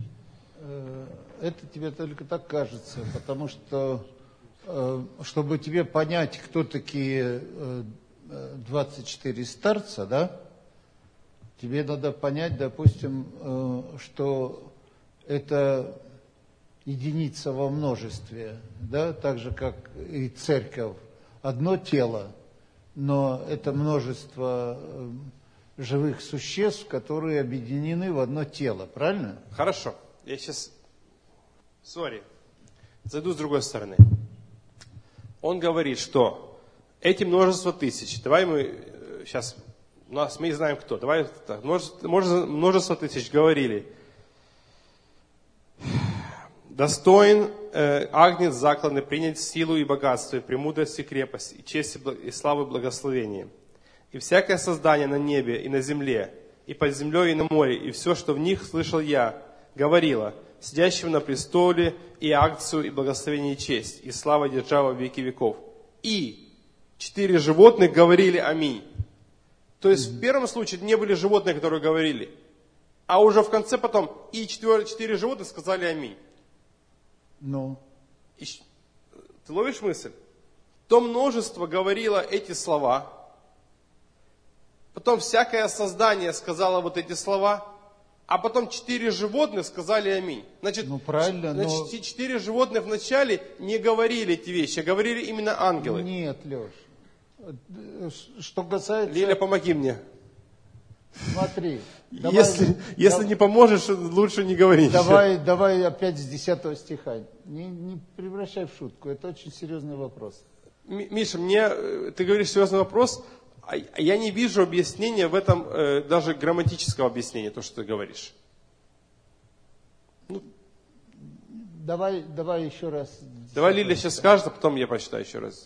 Это тебе только так кажется, потому что чтобы тебе понять, кто такие двадцать четыре старца, да, тебе надо понять, допустим, что это единица во множестве, да, так же, как и церковь. Одно тело, но это множество живых существ, которые объединены в одно тело, правильно? Хорошо, я сейчас, сори, зайду с другой стороны. Он говорит, что эти множество тысяч, давай мы сейчас, у нас мы знаем кто, давай так, множество, множество тысяч говорили. Достоин э, агнец закланный принять силу и богатство, и премудрость и крепость, и честь, и славу и благословение. И всякое создание на небе и на земле, и под землей и на море, и все, что в них слышал я, говорило, сидящего на престоле, и акцию, и благословение, и честь, и слава держава в веки веков. И четыре животных говорили аминь. То есть в первом случае не были животные, которые говорили, а уже в конце потом и четыре, четыре животных сказали аминь. Ну. И, ты ловишь мысль? То множество говорило эти слова, потом всякое создание сказало вот эти слова, а потом четыре животных сказали аминь. Значит, ну, правильно, значит но... четыре животных вначале не говорили эти вещи, а говорили именно ангелы. Нет, Леш. Что касается... Лиля, помоги мне. Смотри. Давай, если давай, если не поможешь, лучше не говори. Давай, давай опять с десятого стиха. Не, не превращай в шутку. Это очень серьезный вопрос. Миша, мне, ты говоришь серьезный вопрос, а я не вижу объяснения в этом, даже грамматического объяснения, то, что ты говоришь. Ну, давай, давай еще раз. Давай Лиля сейчас скажет, а потом я прочитаю еще раз.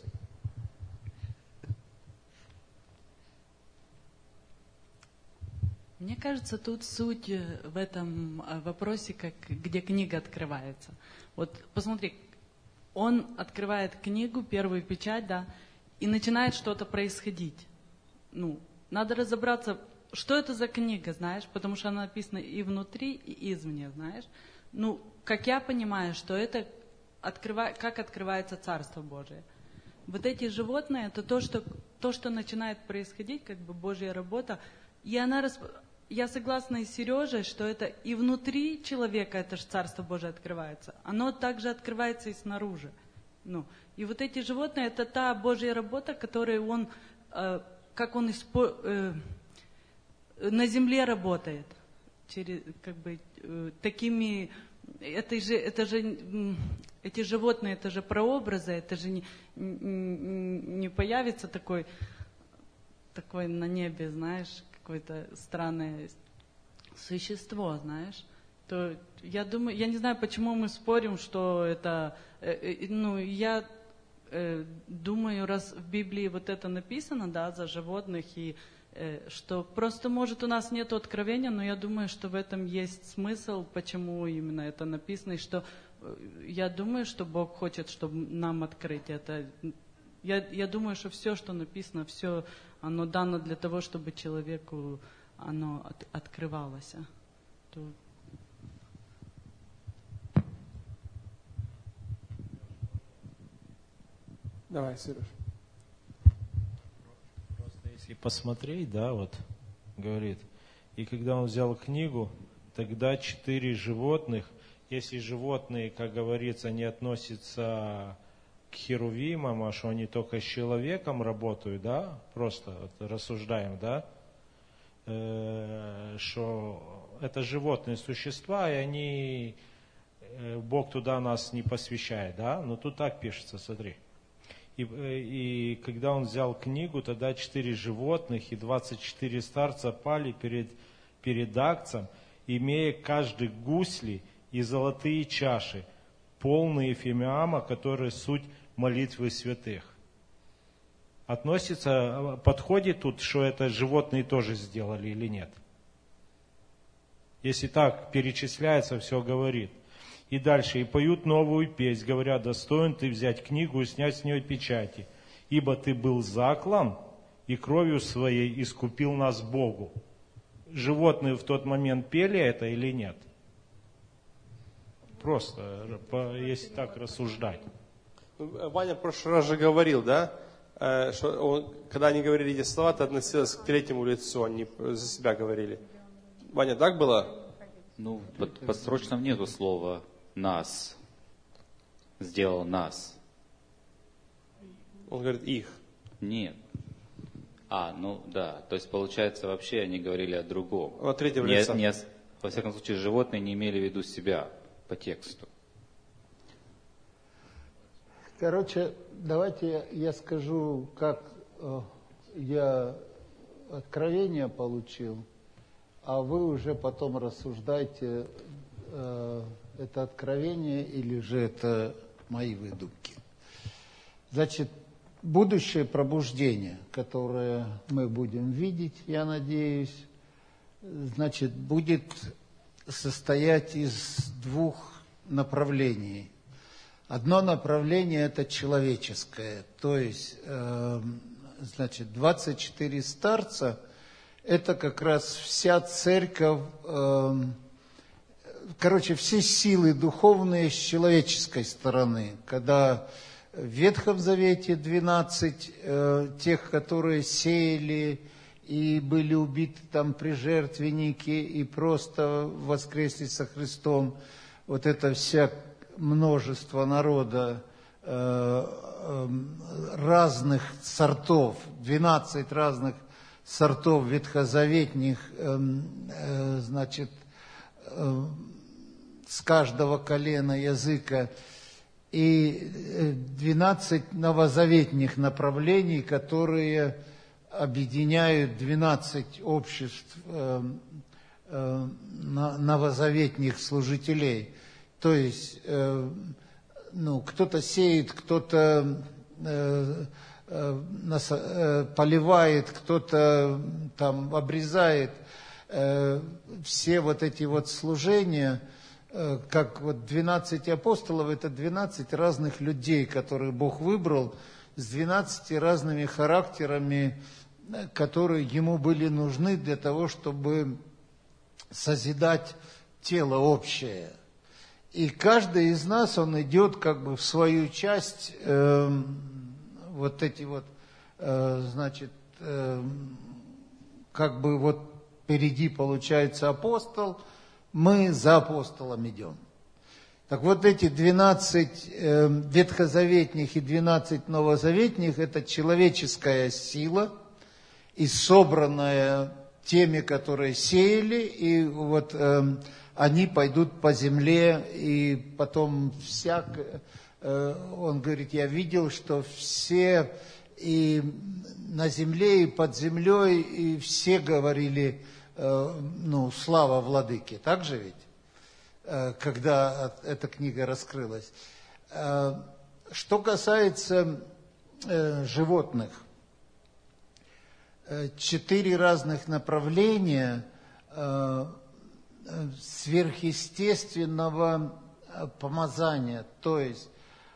Мне кажется, тут суть в этом вопросе, как, где книга открывается. Вот посмотри, он открывает книгу, первую печать, да, и начинает что-то происходить. Ну, надо разобраться, что это за книга, знаешь, потому что она написана и внутри, и извне, знаешь. Ну, как я понимаю, что это открыва... как открывается Царство Божие. Вот эти животные, это то что, то, что начинает происходить, как бы Божья работа, И она, расп... я согласна и с Сережей, что это и внутри человека, это же Царство Божие открывается, оно также открывается и снаружи. Ну, и вот эти животные, это та Божья работа, которую он, э, как он испо... э, на земле работает, через, как бы, э, такими, это же, это же, эти животные, это же прообразы, это же не, не, не появится такой, такой на небе, знаешь, какое-то странное существо, знаешь. То я думаю, я не знаю, почему мы спорим, что это, э, э, ну, я э, думаю, раз в Библии вот это написано, да, за животных, и э, что просто, может, у нас нет откровения, но я думаю, что в этом есть смысл, почему именно это написано, и что э, я думаю, что Бог хочет, чтобы нам открыть это. Я, я думаю, что все, что написано, все, оно дано для того, чтобы человеку оно от, открывалось. То... Давай, Сереж. Просто если посмотреть, да, вот, говорит, и когда он взял книгу, тогда четыре животных, если животные, как говорится, не относятся к херувимам, а что они только с человеком работают, да, просто вот рассуждаем, да, э, что это животные существа, и они, э, Бог туда нас не посвящает, да, но тут так пишется, смотри. И, и когда он взял книгу, тогда четыре животных и двадцать четыре старца пали перед, перед Агнцем, имея каждый гусли и золотые чаши, полные фимиама, которые суть молитвы святых. Относится, подходит тут, что это животные тоже сделали или нет? Если так перечисляется, все говорит. И дальше, и поют новую песнь, говоря, достоин ты взять книгу и снять с нее печати, ибо ты был заклан, и кровью своей искупил нас Богу. Животные в тот момент пели это или нет? Просто, если так рассуждать. Ваня в прошлый раз же говорил, да, что он, когда они говорили эти слова, это относилось к третьему лицу, они за себя говорили. Ваня, так было? Ну, под, подсрочном нету слова «нас», «сделал нас». Он говорит «их». Нет. А, ну да, то есть получается вообще они говорили о другом. О третьем не, лице. Не, во всяком случае, животные не имели в виду себя по тексту. Короче, давайте я, я скажу, как э, я откровение получил, а вы уже потом рассуждайте, э, это откровение или же это мои выдумки. Значит, будущее пробуждение, которое мы будем видеть, я надеюсь, значит, будет состоять из двух направлений. Одно направление – это человеческое, то есть, э, значит, двадцать четыре старца – это как раз вся церковь, э, короче, все силы духовные с человеческой стороны, когда в Ветхом Завете двенадцать э, тех, которые сеяли и были убиты там при жертвеннике и просто воскресли со Христом, вот это вся множество народа э, э, разных сортов, двенадцать разных сортов ветхозаветных, э, э, значит, э, с каждого колена, языка, и двенадцать новозаветных направлений, которые объединяют двенадцать обществ э, э, новозаветных служителей. То есть, э, ну, кто-то сеет, кто-то э, э, нас, э, поливает, кто-то там обрезает. Э, все вот эти вот служения, э, как вот двенадцать апостолов, это двенадцать разных людей, которых Бог выбрал, с двенадцатью разными характерами, которые ему были нужны для того, чтобы созидать тело общее. И каждый из нас, он идет как бы в свою часть, э, вот эти вот, э, значит, э, как бы вот впереди получается апостол, мы за апостолом идем. Так вот эти двенадцать э, ветхозаветных и двенадцать новозаветных – это человеческая сила, и собранная теми, которые сеяли, и вот э, они пойдут по земле, и потом всяк, э, он говорит, я видел, что все и на земле, и под землей, и все говорили, э, ну, слава владыке, так же ведь? Когда эта книга раскрылась. Что касается животных, четыре разных направления сверхъестественного помазания. То есть,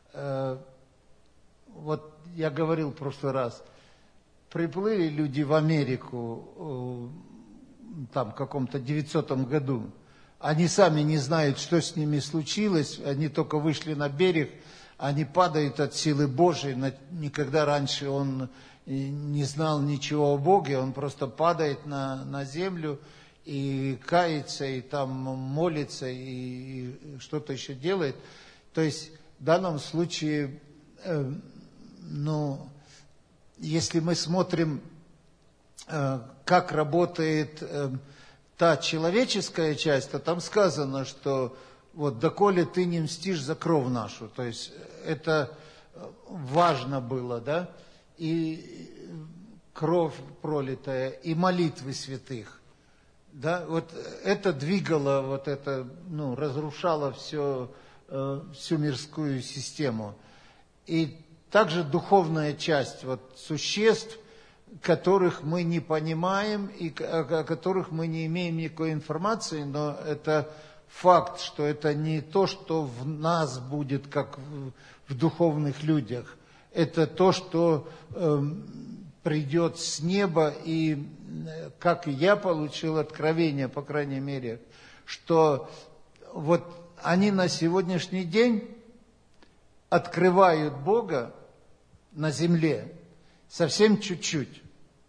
вот я говорил в прошлый раз, приплыли люди в Америку там в каком-то девятисотом году, они сами не знают, что с ними случилось, они только вышли на берег, они падают от силы Божией, никогда раньше он не знал ничего о Боге, он просто падает на, на землю и кается, и там молится, и, и что-то еще делает. То есть в данном случае, э, ну, если мы смотрим, э, как работает э, та человеческая часть, то там сказано, что вот доколе ты не мстишь за кровь нашу. То есть это важно было, да, и кровь пролитая, и молитвы святых. Да, вот это двигало, вот это, ну, разрушало все, э, всю мирскую систему. И также духовная часть, вот существ, которых мы не понимаем и о которых мы не имеем никакой информации, но это факт, что это не то, что в нас будет, как в, в духовных людях. Это то, что э, придет с неба, и как я получил откровение, по крайней мере, что вот они на сегодняшний день открывают Бога на земле, совсем чуть-чуть.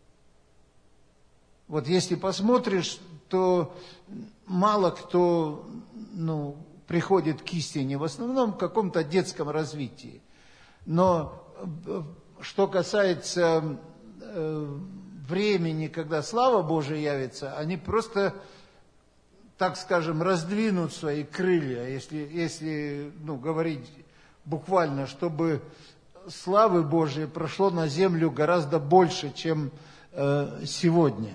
Вот если посмотришь, то мало кто, ну, приходит к истине, в основном в каком-то детском развитии. Но что касается э, времени, когда слава Божия явится, они просто, так скажем, раздвинут свои крылья, если, если ну, говорить буквально, чтобы славы Божией прошло на землю гораздо больше, чем э, сегодня.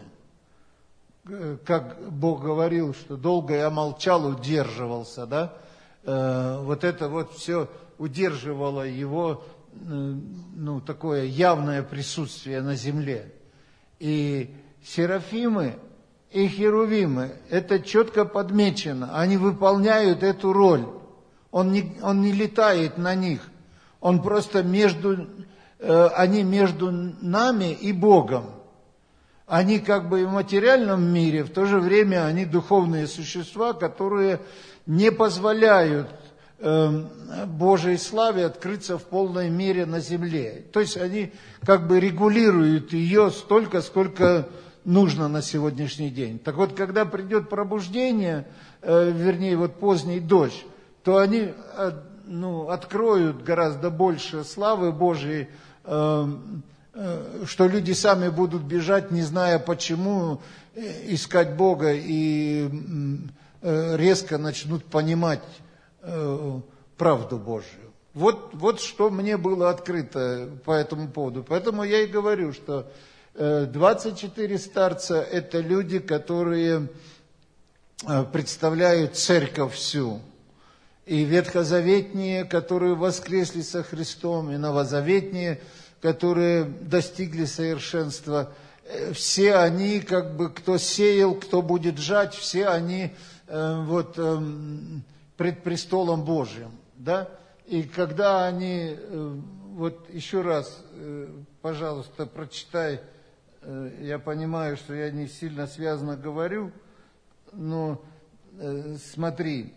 Как Бог говорил, что долго я молчал, удерживался, да? Э, вот это вот все удерживало его, э, ну, такое явное присутствие на земле. И серафимы и херувимы, это четко подмечено, они выполняют эту роль. Он не, он не летает на них. Он просто между, э, они между нами и Богом. Они как бы в материальном мире, в то же время они духовные существа, которые не позволяют э, Божьей славе открыться в полной мере на земле. То есть они как бы регулируют ее столько, сколько нужно на сегодняшний день. Так вот, когда придет пробуждение, э, вернее, вот поздний дождь, то они э, ну, откроют гораздо больше славы Божией, э, э, что люди сами будут бежать, не зная почему, э, искать Бога, и э, резко начнут понимать э, правду Божию. Вот, вот что мне было открыто по этому поводу. Поэтому я и говорю, что э, двадцать четыре старца – это люди, которые э, представляют церковь всю. И ветхозаветные, которые воскресли со Христом, и новозаветные, которые достигли совершенства, все они, как бы, кто сеял, кто будет жать, все они э, вот, э, пред престолом Божьим, да? И когда они, э, вот еще раз, э, пожалуйста, прочитай, э, я понимаю, что я не сильно связано говорю, но э, смотри.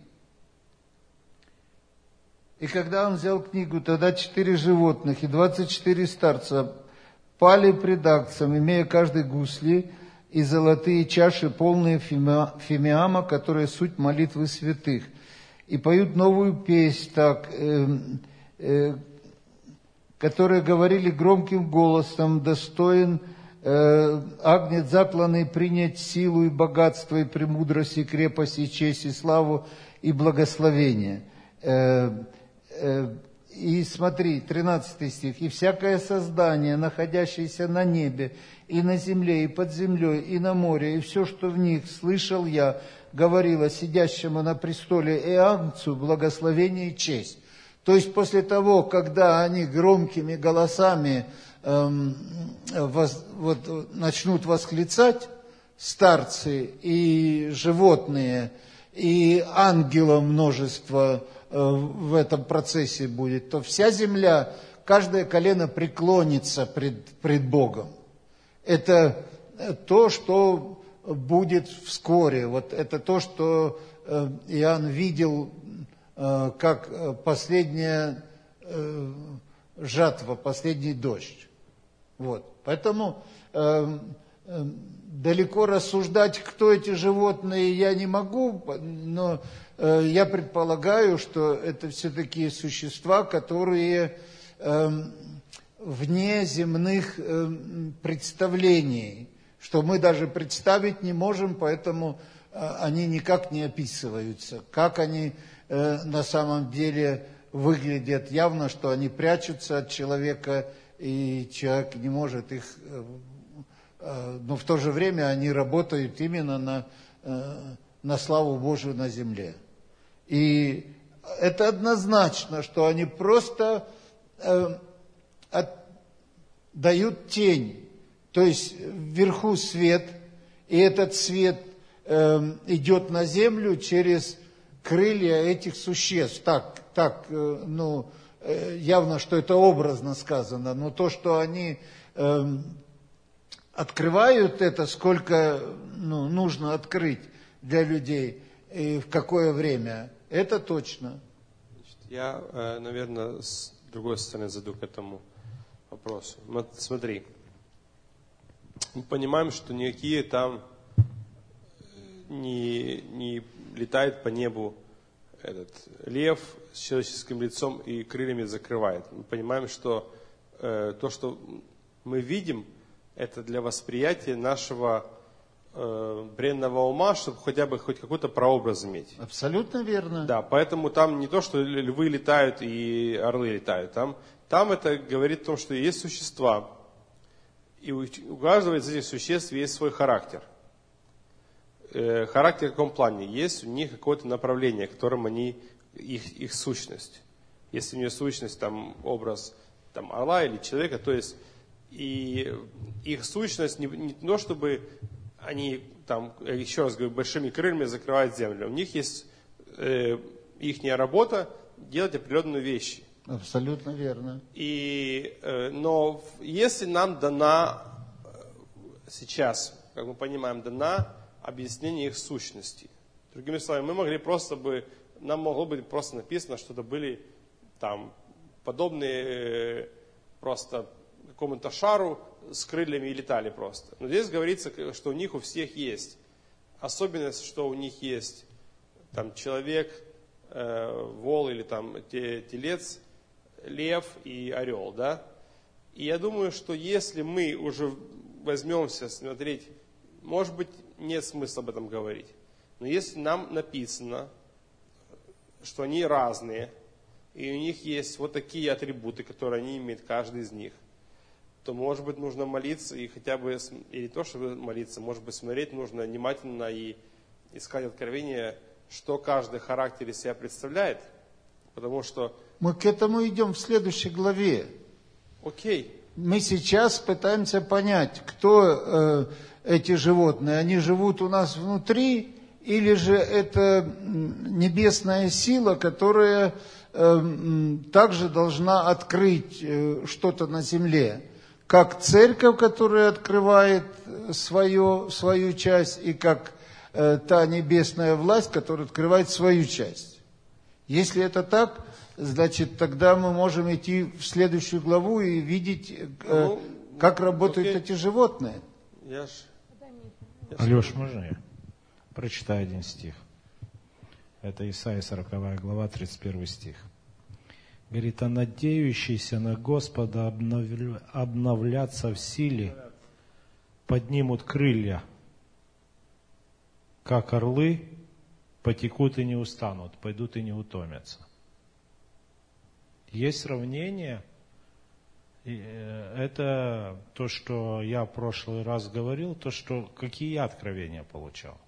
И когда он взял книгу, тогда четыре животных и двадцать четыре старца пали пред акцем, имея каждый гусли, и золотые чаши, полные фимиама, которые суть молитвы святых. И поют новую песнь так, э, э, которые говорили громким голосом: достоин э, агнец закланный принять силу и богатство, и премудрость, и крепость, и честь, и славу, и благословение. Э, э, и смотри, тринадцатый стих. И всякое создание, находящееся на небе, и на земле, и под землей, и на море, и все, что в них, слышал я, говорила сидящему на престоле и агнцу благословение и честь. То есть после того, когда они громкими голосами эм, воз, вот, начнут восклицать, старцы и животные, и ангелов множество э, в этом процессе будет, то вся земля, каждое колено преклонится пред, пред Богом. Это то, что будет вскоре. Вот это то, что э, Иоанн видел э, как последняя э, жатва, последний дождь. Вот. Поэтому э, э, далеко рассуждать, кто эти животные, я не могу, но э, я предполагаю, что это все-таки существа, которые э, вне земных э, представлений, что мы даже представить не можем, поэтому э, они никак не описываются. Как они э, на самом деле выглядят, явно, что они прячутся от человека, и человек не может их... Э, э, но в то же время они работают именно на, э, на славу Божию на земле. И это однозначно, что они просто э, от, дают тень. То есть вверху свет, и этот свет э, идет на землю через крылья этих существ. Так, так э, ну, э, явно, что это образно сказано, но то, что они э, открывают это, сколько ну, нужно открыть для людей и в какое время, это точно. Я, э, наверное, с другой стороны зайду к этому вопросу. Вот смотри. Мы понимаем, что никакие там не, не летает по небу этот лев с человеческим лицом и крыльями закрывает. Мы понимаем, что э, то, что мы видим, это для восприятия нашего э, бренного ума, чтобы хотя бы хоть какой-то прообраз иметь. Абсолютно верно. Да, поэтому там не то, что львы летают и орлы летают. Там, там это говорит о том, что есть существа. И у каждого из этих существ есть свой характер. Э, характер в каком плане? Есть у них какое-то направление, которым они, их, их сущность. Если у нее сущность, там, образ там, орла или человека, то есть и их сущность не, не то, чтобы они, там, еще раз говорю, большими крыльями закрывают землю. У них есть э, их работа делать определенные вещи. Абсолютно верно. И, э, но если нам дана сейчас, как мы понимаем, дана объяснение их сущности. Другими словами, мы могли просто бы, нам могло быть просто написано, что это были там подобные э, просто какому-то шару с крыльями и летали просто. Но здесь говорится, что у них у всех есть особенность, что у них есть там человек, э, вол или там телец, лев и орел, да? И я думаю, что если мы уже возьмемся смотреть, может быть, нет смысла об этом говорить, но если нам написано, что они разные, и у них есть вот такие атрибуты, которые они имеют, каждый из них, то, может быть, нужно молиться и хотя бы, или то, чтобы молиться, может быть, смотреть нужно внимательно и искать откровение, что каждый характер из себя представляет, потому что... Мы к этому идем в следующей главе. Окей. Мы сейчас пытаемся понять, кто э, эти животные. Они живут у нас внутри, или же это небесная сила, которая э, также должна открыть э, что-то на земле. Как церковь, которая открывает свое, свою часть, и как э, та небесная власть, которая открывает свою часть. Если это так, значит, тогда мы можем идти в следующую главу и видеть, э, ну, как работают окей. эти животные. Я ж... Алеш, можно я? Прочитай один стих. Это Исайя сороковая глава, тридцать первый стих. Говорит, а надеющиеся на Господа обновля... обновлятся в силе, поднимут крылья, как орлы, потекут и не устанут, пойдут и не утомятся. Есть сравнение, это то, что я в прошлый раз говорил, то, что какие я откровения получал.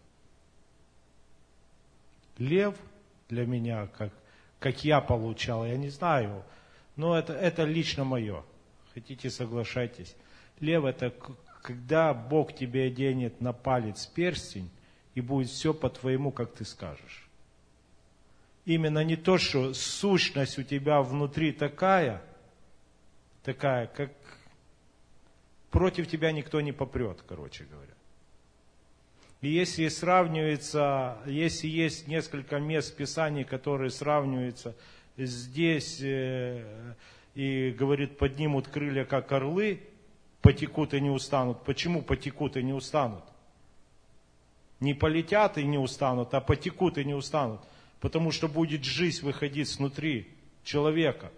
Лев для меня, как, как я получал, я не знаю, но это, это лично мое. Хотите, соглашайтесь. Лев это когда Бог тебе оденет на палец перстень, и будет все по-твоему, как ты скажешь. Именно не то, что сущность у тебя внутри такая, такая, как против тебя никто не попрет, короче говоря. И если сравнивается, если есть несколько мест Писаний, которые сравниваются здесь, э, и говорит, поднимут крылья, как орлы, потекут и не устанут. Почему потекут и не устанут? Не полетят и не устанут, а потекут и не устанут. Потому что будет жизнь выходить снутри человека.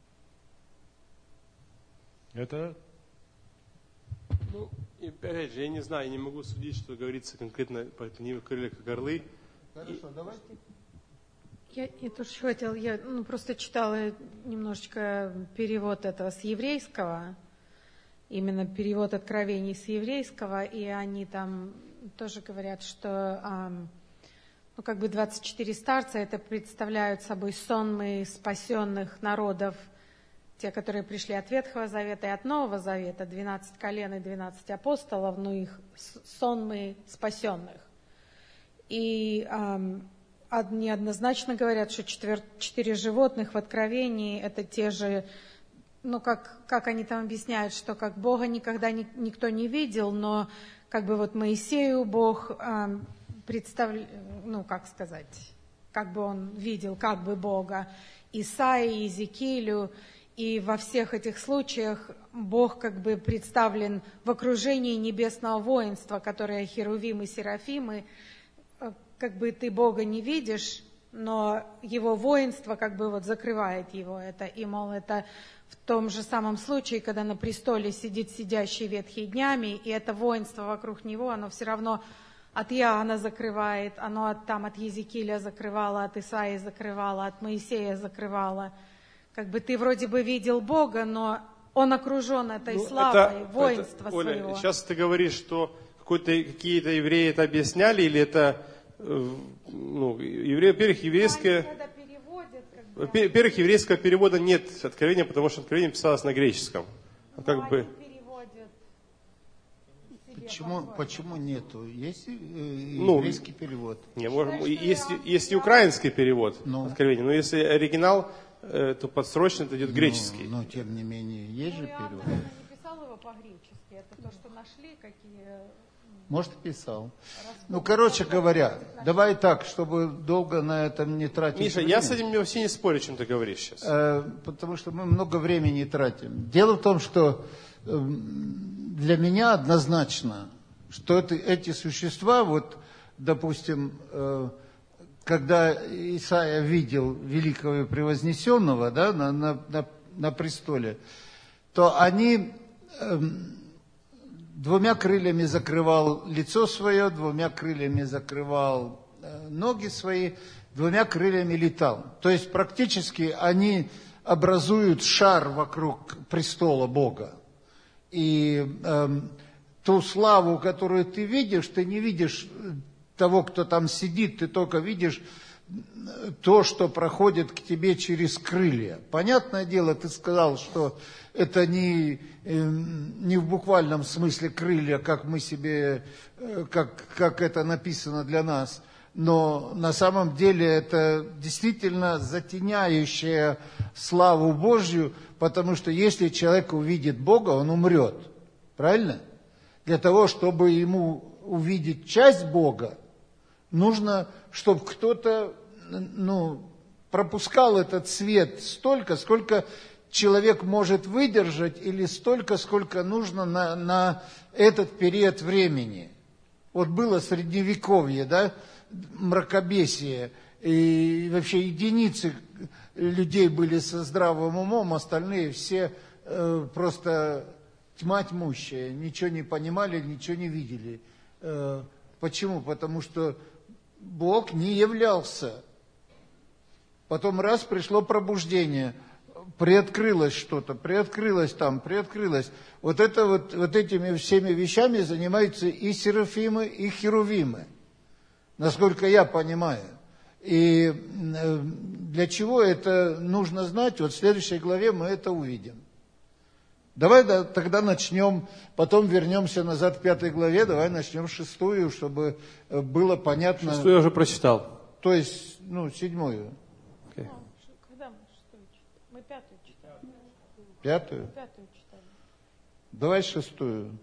Это... Ну, и опять же, я не знаю, я не могу судить, что говорится конкретно по ним крылья, как орлы. Хорошо, давайте. Я, я тоже хотела, я ну, просто читала немножечко перевод этого с еврейского, именно перевод откровений с еврейского, и они там тоже говорят, что а, ну, как бы двадцать четыре старца это представляют собой сонмы спасенных народов, те, которые пришли от Ветхого Завета и от Нового Завета, двенадцать колен и двенадцать апостолов, ну их сонмы спасенных. И а, одни однозначно говорят, что четвер... четыре животных в Откровении это те же, ну как, как они там объясняют, что как Бога никогда ни, никто не видел, но как бы вот Моисею Бог а, представлял, ну как сказать, как бы он видел, как бы Бога, Исаии, Иезекиилю. И во всех этих случаях Бог как бы представлен в окружении небесного воинства, которое херувим и серафимы. Как бы ты Бога не видишь, но его воинство как бы вот закрывает его это. И, мол, это в том же самом случае, когда на престоле сидит сидящий ветхий днями, и это воинство вокруг него, оно все равно от Иоанна закрывает, оно от, там от Иезекииля закрывало, от Исаии закрывало, от Моисея закрывало. Как бы ты вроде бы видел Бога, но он окружен этой ну, славой, это, воинства это, Оля, своего. Сейчас ты говоришь, что какие-то евреи это объясняли, или это, ну, евреи, во-первых, еврейское... Во-первых, еврейского перевода нет откровения, потому что откровение писалось на греческом. Ну, как бы... Почему, почему нету? Есть э, ну, еврейский перевод? Не, можем, есть, есть и украинский перевод ну. откровения, но если оригинал, э, то подсрочно это идет греческий. Но, но тем не менее, есть же перевод. Я не писал его по-гречески, это то, что нашли, какие... Может, писал. Ну, короче говоря, давай так, чтобы долго на этом не тратить Миша, время. я с этим вообще не спорю, чем ты говоришь сейчас. Э, потому что мы много времени тратим. Дело в том, что э, для меня однозначно, что это, эти существа, вот, допустим, э, когда Исаия видел великого и превознесенного, да, на, на, на, на престоле, то они... Э, Двумя крыльями закрывал лицо свое, двумя крыльями закрывал э, ноги свои, двумя крыльями летал. То есть практически они образуют шар вокруг престола Бога. И э, ту славу, которую ты видишь, ты не видишь того, кто там сидит, ты только видишь то, что проходит к тебе через крылья. Понятное дело, ты сказал, что это не, не в буквальном смысле крылья, как мы себе, как, как это написано для нас, но на самом деле это действительно затеняющее славу Божью, потому что если человек увидит Бога, он умрет. Правильно? Для того, чтобы ему увидеть часть Бога, нужно, чтобы кто-то ну, пропускал этот свет столько, сколько человек может выдержать, или столько, сколько нужно на, на этот период времени. Вот было средневековье, да, мракобесие, и вообще единицы людей были со здравым умом, остальные все э, просто тьма тьмущая, ничего не понимали, ничего не видели. Э, почему? Потому что Бог не являлся. Потом раз пришло пробуждение, приоткрылось что-то, приоткрылось там, приоткрылось. Вот, это вот, вот этими всеми вещами занимаются и серафимы, и херувимы, насколько я понимаю. И для чего это нужно знать, вот в следующей главе мы это увидим. Давай да, тогда начнем, потом вернемся назад к пятой главе, давай начнем шестую, чтобы было понятно. Шестую я уже прочитал. То есть, ну, седьмую. Okay. Когда мы шестую читали? Мы пятую читали. Пятую? Пятую читали. Давай шестую.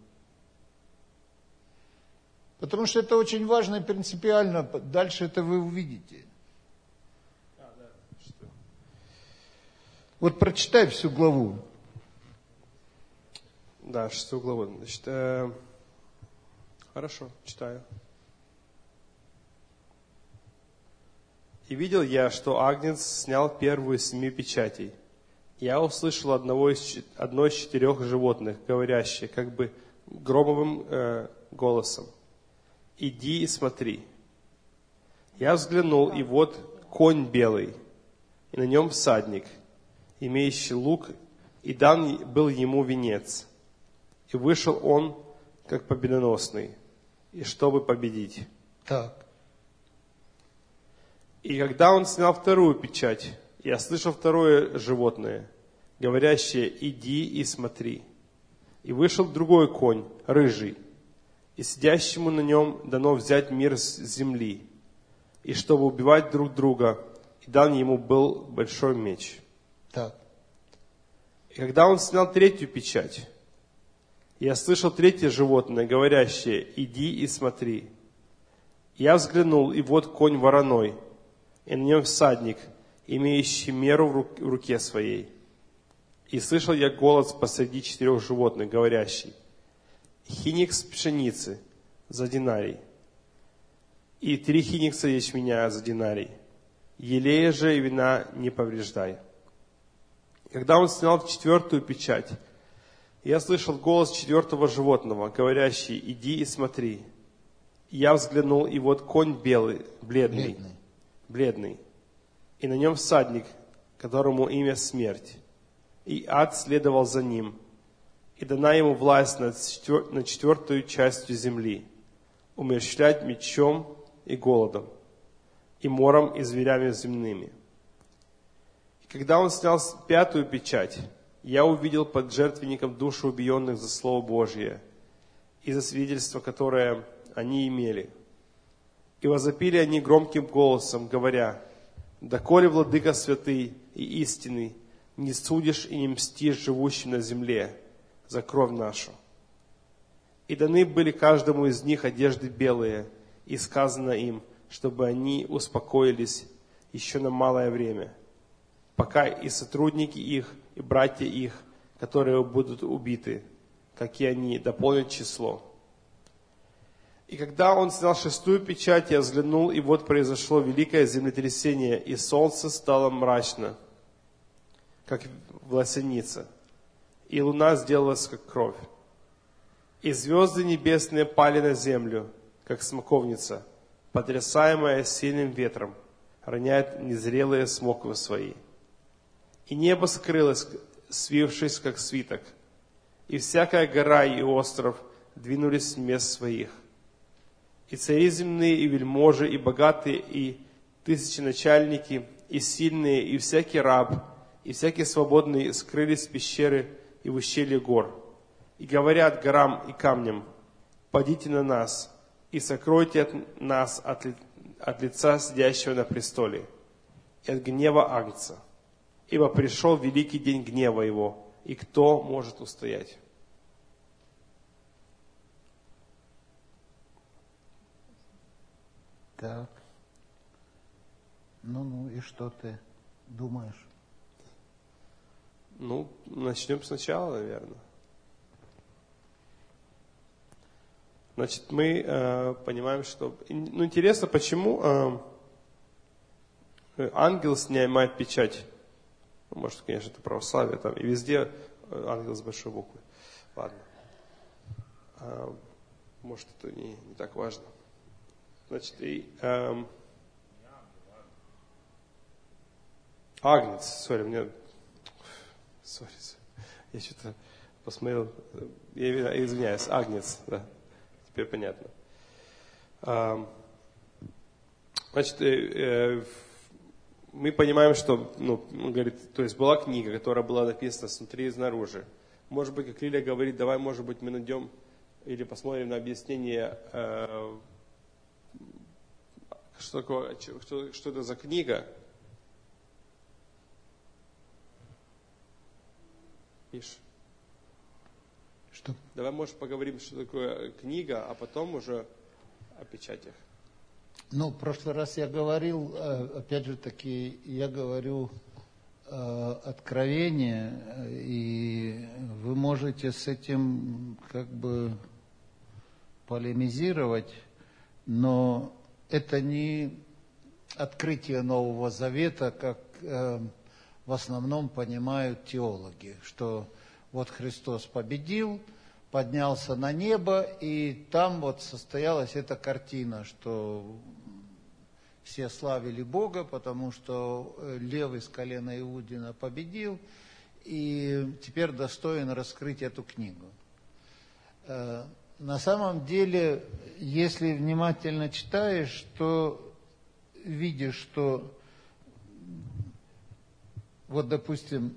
Потому что это очень важно и принципиально. Дальше это вы увидите. Вот прочитай всю главу. Да, шестую главу. Значит, э, хорошо, читаю. «И видел я, что Агнец снял первую из семи печатей. Я услышал одного из, одно из четырех животных, говорящее, как бы громовым э, голосом: иди и смотри. Я взглянул, и вот конь белый, и на нем всадник, имеющий лук, и дан был ему венец. И вышел он, как победоносный, и чтобы победить. Так. И когда он снял вторую печать, я слышал второе животное, говорящее: иди и смотри. И вышел другой конь, рыжий, и сидящему на нем дано взять мир с земли, и чтобы убивать друг друга, и дан ему был большой меч. Так. И когда он снял третью печать, я слышал третье животное, говорящее: иди и смотри. Я взглянул, и вот конь вороной, и на нем всадник, имеющий меру в руке своей. И слышал я голос посреди четырех животных, говорящий: хиникс пшеницы за динарий, и три хиникса ячменя за динарий, елея же и вина не повреждай. Когда он снял четвертую печать, я слышал голос четвертого животного, говорящий: иди и смотри. Я взглянул, и вот конь белый, бледный, Бледный. бледный, и на нем всадник, которому имя смерть, и ад следовал за ним, и дана ему власть над четвер... над четвертую частью земли, умерщвлять мечом и голодом, и мором и зверями земными. И когда он снял пятую печать, я увидел под жертвенником души убиенных за Слово Божье и за свидетельство, которое они имели. И возопили они громким голосом, говоря: доколе, владыка святый и истинный, не судишь и не мстишь живущим на земле за кровь нашу. И даны были каждому из них одежды белые, и сказано им, чтобы они успокоились еще на малое время, пока и сотрудники их, и братья их, которые будут убиты, как и они, дополнят число. И когда он снял шестую печать, я взглянул, и вот произошло великое землетрясение, и солнце стало мрачно, как власеница, и луна сделалась, как кровь. И звезды небесные пали на землю, как смоковница, потрясаемая сильным ветром, роняет незрелые смоквы свои. И небо скрылось, свившись, как свиток, и всякая гора и остров двинулись с мест своих. И цари земные, и вельможи, и богатые, и тысяченачальники, и сильные, и всякий раб, и всякий свободный скрылись в пещеры и в ущелье гор. И говорят горам и камням: падите на нас, и сокройте от нас от, ли, от лица сидящего на престоле, и от гнева Агнца. Ибо пришел великий день гнева его, и кто может устоять? Так. Ну-ну, и что ты думаешь? Ну, начнем сначала, наверное. Значит, мы э, понимаем, что... Ну, интересно, почему э, ангел снимает печать. Может, конечно, это православие там. И везде ангел с большой буквы. Ладно. А, может, это не, не так важно. Значит, и... Э, Агнец, сори, мне... Сори, я что-то посмотрел, я извиняюсь, Агнец, да, теперь понятно. Значит, мы понимаем, что, ну, он говорит, то есть была книга, которая была написана снутри и снаружи. Может быть, как Лилия говорит, давай, может быть, мы найдем или посмотрим на объяснение, что такое, что, что это за книга. Иш. Что? Давай, может, поговорим, что такое книга, а потом уже о печатях. Ну, в прошлый раз я говорил, опять же таки, я говорю откровение, и вы можете с этим как бы полемизировать, но это не открытие Нового Завета, как в основном понимают теологи, что вот Христос победил, поднялся на небо, и там вот состоялась эта картина, что все славили Бога, потому что лев из колена Иудина победил, и теперь достоин раскрыть эту книгу. На самом деле, если внимательно читаешь, то видишь, что вот, допустим,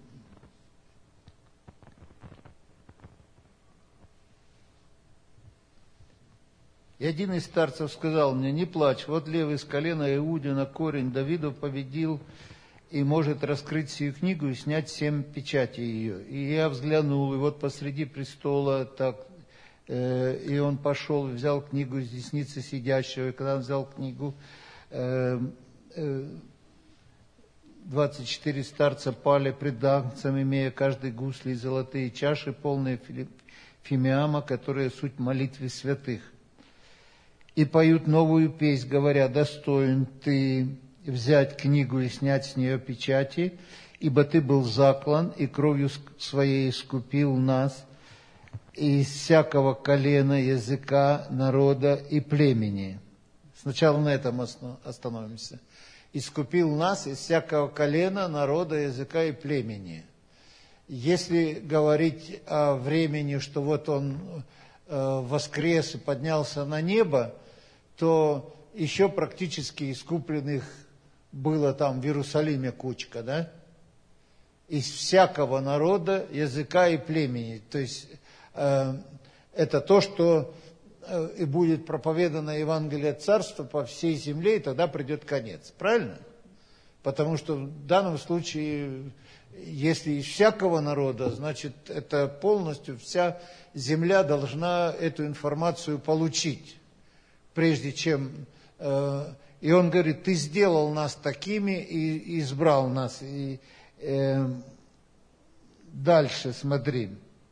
и один из старцев сказал мне: не плачь, вот лев из колена Иудина, корень Давидов, победил и может раскрыть сию книгу и снять семь печатей ее. И я взглянул, и вот посреди престола так, э, и он пошел, взял книгу с десницы сидящего, и когда он взял книгу, э, э, двадцать четыре старца пали пред агнцем, имея каждый гусли и золотые чаши, полные фимиама, которые суть молитвы святых. И поют новую песнь, говоря: достоин ты взять книгу и снять с нее печати, ибо ты был заклан, и кровью своей искупил нас из всякого колена, языка, народа и племени. Сначала на этом остановимся. Искупил нас из всякого колена, народа, языка и племени. Если говорить о времени, что вот он э, воскрес и поднялся на небо, то еще практически искупленных было там в Иерусалиме кучка, да? Из всякого народа, языка и племени. То есть э, это то, что и будет проповедано Евангелие Царства по всей земле, и тогда придет конец. Правильно? Потому что в данном случае, если из всякого народа, значит, это полностью вся земля должна эту информацию получить, прежде чем... Э, и он говорит: ты сделал нас такими и избрал нас. И э, дальше смотри.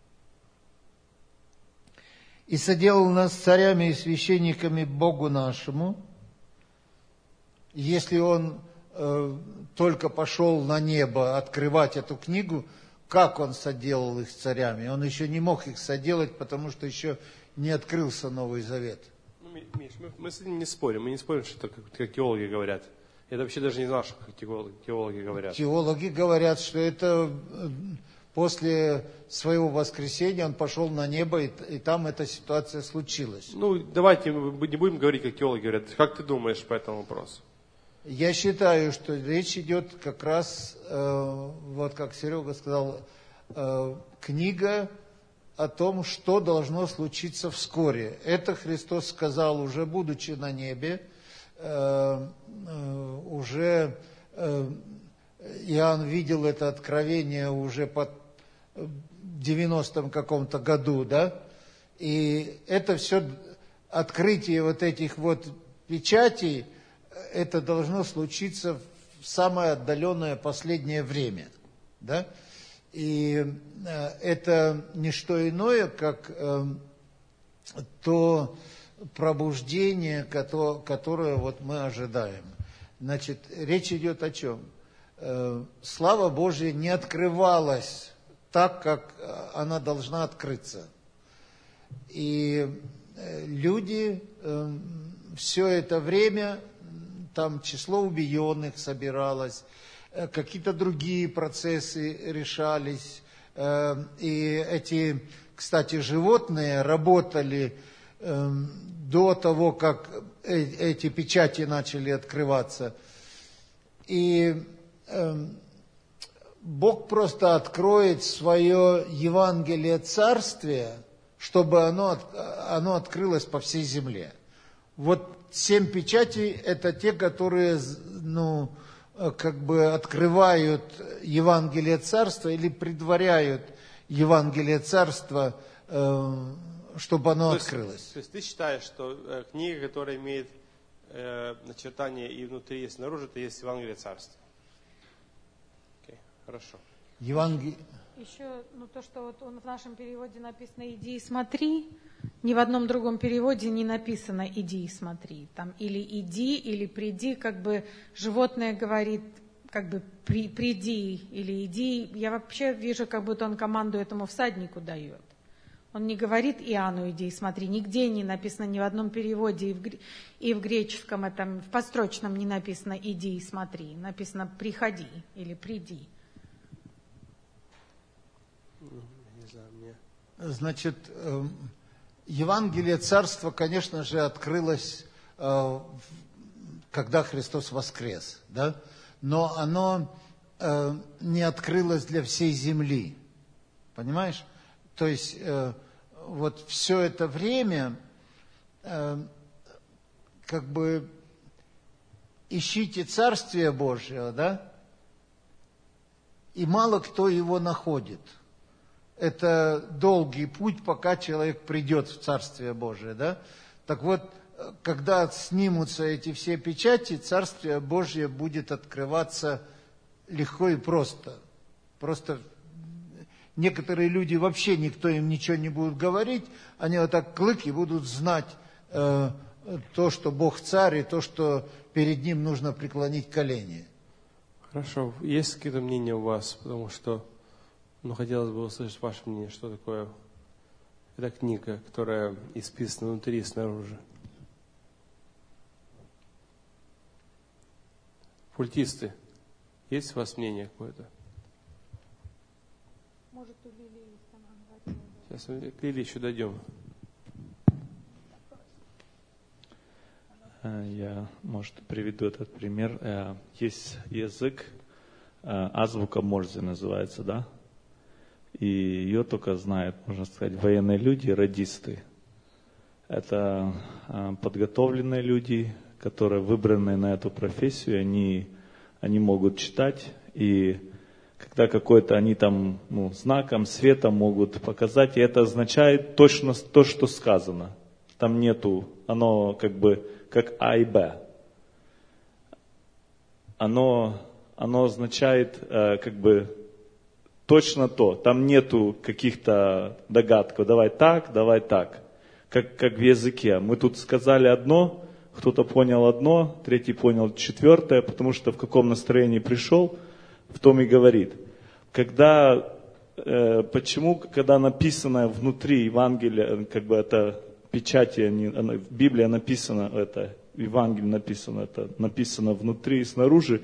И соделал нас царями и священниками Богу нашему. Если он э, только пошел на небо открывать эту книгу, как он соделал их царями? Он еще не мог их соделать, потому что еще не открылся Новый Завет. Ну, Миш, мы, мы с этим не спорим. Мы не спорим, что это как, как теологи говорят. Я вообще даже не знал, что как теологи, теологи говорят. Теологи говорят, что это... После своего воскресения он пошел на небо, и, и там эта ситуация случилась. Ну, давайте мы не будем говорить, как теологи говорят. Как ты думаешь по этому вопросу? Я считаю, что речь идет как раз, э, вот как Серега сказал, э, книга о том, что должно случиться вскоре. Это Христос сказал, уже будучи на небе, э, э, уже э, Иоанн видел это откровение уже под девяностом каком-то году, да, и это все открытие вот этих вот печатей, это должно случиться в самое отдаленное последнее время, да, и это не что иное, как то пробуждение, которое вот мы ожидаем. Значит, речь идет о чем? Слава Божья не открывалась так, как она должна открыться. И люди все это время, там число убиенных собиралось, какие-то другие процессы решались. И эти, кстати, животные работали до того, как эти печати начали открываться. И Бог просто откроет свое Евангелие Царствия, чтобы оно, оно открылось по всей земле. Вот семь печатей – это те, которые, ну, как бы открывают Евангелие Царства или предваряют Евангелие Царства, чтобы оно то открылось. Есть, то есть ты считаешь, что э, книга, которая имеет э, начертание и внутри, и снаружи, это есть Евангелие Царства? Окей, хорошо. Евангелие... Еще, ну, то, что вот он в нашем переводе написано «иди и смотри», ни в одном другом переводе не написано «иди и смотри». Там или «иди», или «приди», как бы животное говорит, как бы при, «приди» или «иди». Я вообще вижу, как будто он команду этому всаднику дает. Он не говорит Иоанну «иди и смотри». Нигде не написано, ни в одном переводе, и в, и в греческом, этом, в построчном не написано «иди и смотри». Написано «приходи» или «приди». Не знаю, мне... Значит, Евангелие Царства, конечно же, открылось, когда Христос воскрес, да? Но оно не открылось для всей земли, понимаешь? То есть, вот все это время, как бы, ищите Царствие Божие, да? И мало кто его находит. Это долгий путь, пока человек придет в Царствие Божие, да? Так вот, когда снимутся эти все печати, Царствие Божие будет открываться легко и просто. Просто некоторые люди вообще, никто им ничего не будет говорить, они вот так клык и будут знать э, то, что Бог царь, и то, что перед Ним нужно преклонить колени. Хорошо. Есть какие-то мнения у вас? Потому что, ну, хотелось бы услышать ваше мнение, что такое эта книга, которая исписана внутри и снаружи. Пультисты, есть у вас мнение какое-то? Может, у Лилии есть там. Сейчас мы к Лилии еще дойдем. Я, может, приведу этот пример. Есть язык, азбука Морзе называется, да? И ее только знают, можно сказать, военные люди, радисты. Это подготовленные люди, которые выбраны на эту профессию, они, они могут читать, и когда какой-то они там, ну, знаком, светом могут показать, и это означает точно то, что сказано. Там нету, оно как бы как А и Б. Оно, оно означает э, как бы точно то. Там нету каких-то догадок. Давай так, давай так. Как, как в языке. Мы тут сказали одно, кто-то понял одно, третий понял четвертое, потому что в каком настроении пришел, в том и говорит. Когда, э, почему, когда написано внутри Евангелия, как бы это печати, они, в Библии написано это, в Евангелии написано это, написано внутри и снаружи,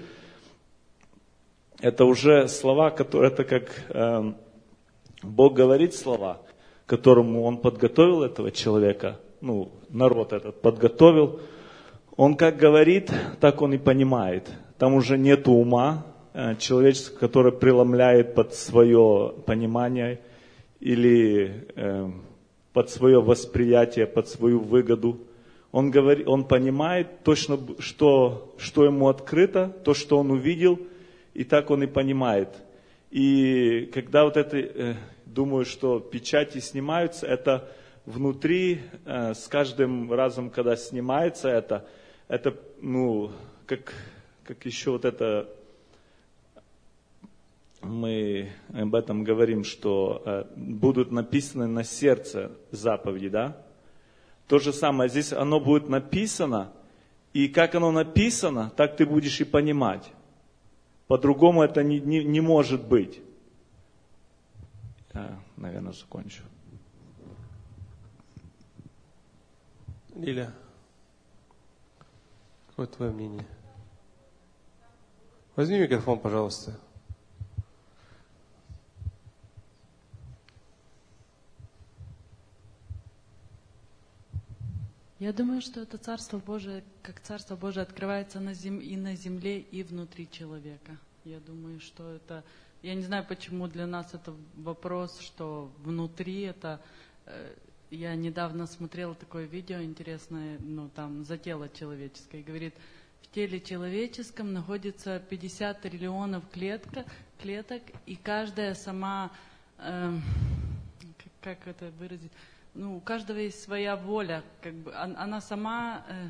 это уже слова, которые, это как э, Бог говорит слова, которому Он подготовил этого человека, ну, народ этот подготовил, он как говорит, так он и понимает. Там уже нет ума э, человеческого, который преломляет под свое понимание или э, под свое восприятие, под свою выгоду. Он, говорит, он понимает точно, что, что ему открыто, то, что он увидел, и так он и понимает. И когда вот это, э, думаю, что печати снимаются, это внутри, э, с каждым разом, когда снимается это, это, ну, как, как еще вот это, мы об этом говорим, что э, будут написаны на сердце заповеди, да? То же самое, здесь оно будет написано, и как оно написано, так ты будешь и понимать. По-другому это не, не, не может быть. Я, наверное, закончу. Лиля, какое твое мнение? Возьми микрофон, пожалуйста. Я думаю, что это Царство Божие, как Царство Божие открывается на зем... и на земле, и внутри человека. Я думаю, что это... Я не знаю, почему для нас это вопрос, что внутри это... Я недавно смотрела такое видео интересное, ну там, за тело человеческое, и говорит, в теле человеческом находится пятьдесят триллионов клетка, клеток, и каждая сама... Э, как, как это выразить? Ну, у каждого есть своя воля, как бы, она сама, э,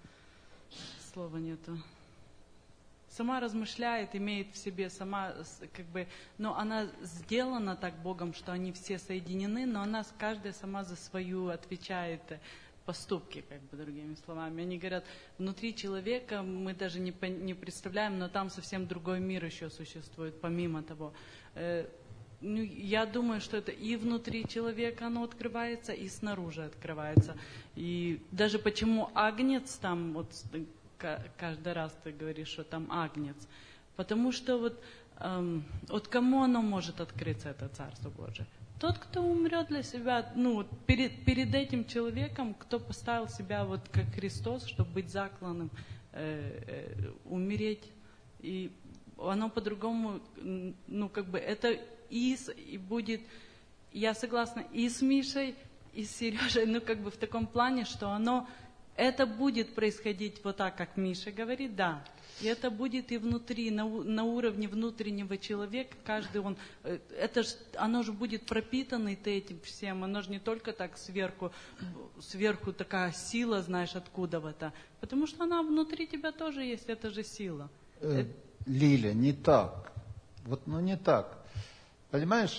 слова нету, сама размышляет, имеет в себе сама, как бы, но она сделана так Богом, что они все соединены, но она каждая сама за свою отвечает поступки, как бы, другими словами. Они говорят, внутри человека мы даже не, не представляем, но там совсем другой мир еще существует, помимо того. Э, Ну, я думаю, что это и внутри человека оно открывается, и снаружи открывается. И даже почему агнец там, вот каждый раз ты говоришь, что там агнец. Потому что вот, эм, вот кому оно может открыться, это Царство Божие? Тот, кто умрет для себя, ну, вот перед, перед этим человеком, кто поставил себя вот как Христос, чтобы быть закланным, э, э, умереть. И оно по-другому, ну, как бы, это... И, и будет, я согласна и с Мишей, и с Сережей, ну как бы в таком плане, что оно, это будет происходить вот так, как Миша говорит, да. И это будет и внутри, на, на уровне внутреннего человека, каждый он, это ж, оно же будет пропитано этим всем, оно же не только так сверху, сверху такая сила, знаешь, откуда-то, потому что она внутри тебя тоже есть, это же сила. Э, Лиля, не так, вот, ну не так. Понимаешь,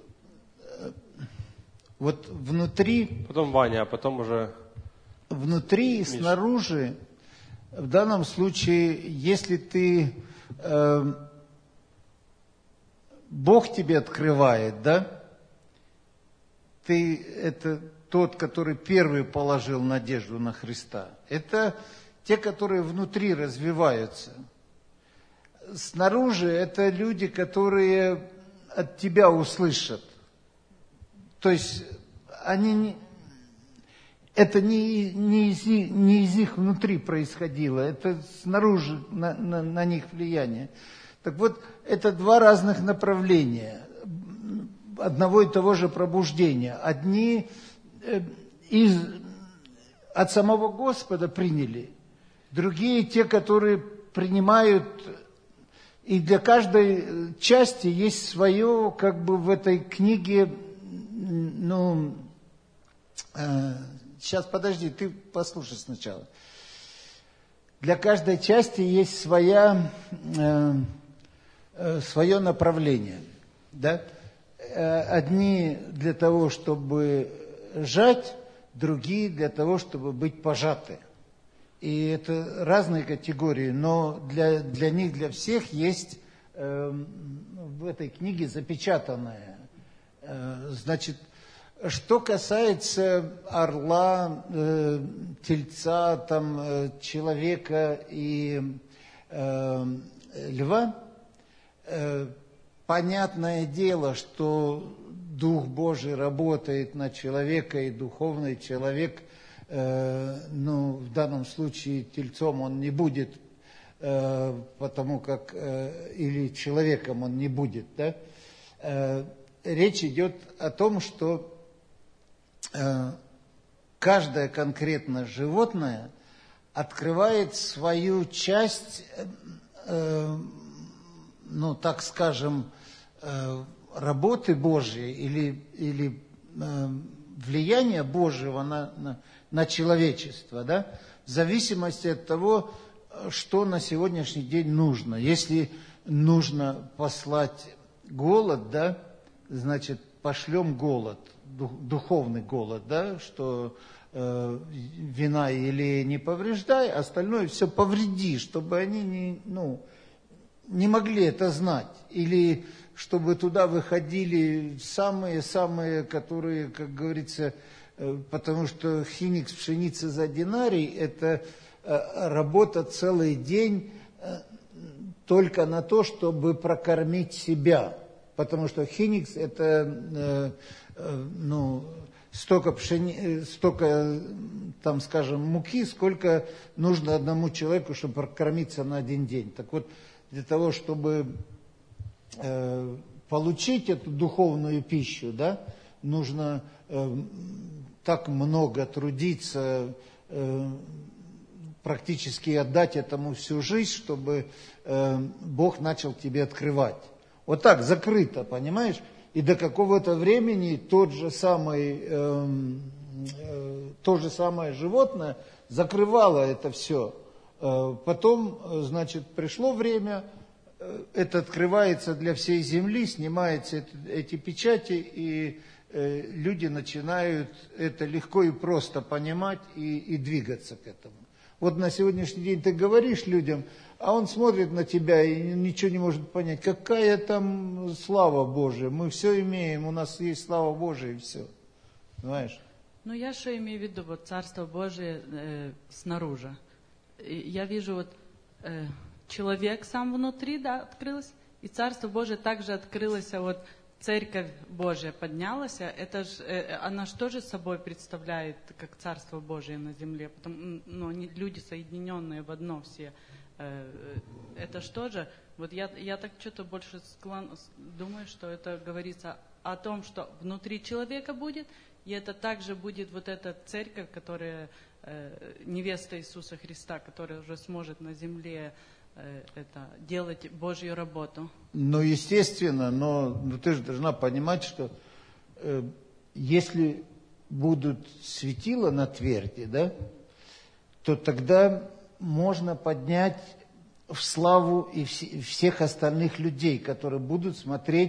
вот внутри... Потом Ваня, а потом уже... Внутри и Миша. снаружи, в данном случае, если ты... Э, Бог тебе открывает, да? Ты это тот, который первый положил надежду на Христа. Это те, которые внутри развиваются. Снаружи это люди, которые... от тебя услышат. То есть они не, это не, не, из, не из их внутри происходило, это снаружи на, на, на них влияние. Так вот, это два разных направления одного и того же пробуждения. Одни из, от самого Господа приняли, другие те, которые принимают. И для каждой части есть свое, как бы в этой книге, ну, э, сейчас подожди, ты послушай сначала. Для каждой части есть своя, э, э, свое направление, да? Одни для того, чтобы жать, другие для того, чтобы быть пожаты. И это разные категории, но для, для них, для всех есть э, в этой книге запечатанное. Э, значит, что касается орла, э, тельца, там, э, человека и э, льва, э, понятное дело, что Дух Божий работает на человека, и духовный человек, э, ну, в данном случае тельцом он не будет, э, потому как, э, или человеком он не будет, да? Э, речь идет о том, что э, каждое конкретное животное открывает свою часть, э, ну, так скажем, э, работы Божьей или, или э, влияния Божьего на, на, на человечество, да, в зависимости от того, что на сегодняшний день нужно. Если нужно послать голод, да, значит, пошлем голод. духовный голод, да, что э, вина или не повреждай, остальное все повреди, чтобы они не, ну, не могли это знать. Или чтобы туда выходили самые-самые, которые, как говорится, э, потому что хиникс пшеницы за динарий, это э, работа целый день э, только на то, чтобы прокормить себя. Потому что хиникс это, э, э, ну, столько, пшени, столько, там, скажем, муки, сколько нужно одному человеку, чтобы прокормиться на один день. Так вот, для того, чтобы э, получить эту духовную пищу, да, нужно э, так много трудиться, э, практически отдать этому всю жизнь, чтобы э, Бог начал тебе открывать. Вот так, закрыто, понимаешь? И до какого-то времени тот же самый, э, э, то же самое животное закрывало это все. Э, потом, значит, пришло время, э, это открывается для всей земли, снимаются это, эти печати, и э, люди начинают это легко и просто понимать и, и двигаться к этому. Вот на сегодняшний день ты говоришь людям, а он смотрит на тебя и ничего не может понять. Какая там слава Божия? Мы все имеем, у нас есть слава Божия и все. Понимаешь? Ну, я что имею в виду, вот Царство Божие э, снаружи. И я вижу, вот э, человек сам внутри, да, открылся, и Царство Божие также открылось, а вот Церковь Божия поднялась, это ж, э, она же тоже собой представляет, как Царство Божие на земле, потому, ну, они люди соединенные в одно все. Э, это что же, вот я, я так что-то больше склон, думаю, что это говорится о том, что внутри человека будет, и это также будет вот эта церковь, которая, э, невеста Иисуса Христа, которая уже сможет на земле э, это, делать Божью работу. Ну, естественно, но, но ты же должна понимать, что э, если будут светила на тверди, да, то тогда можно поднять в славу и вс- всех остальных людей, которые будут смотреть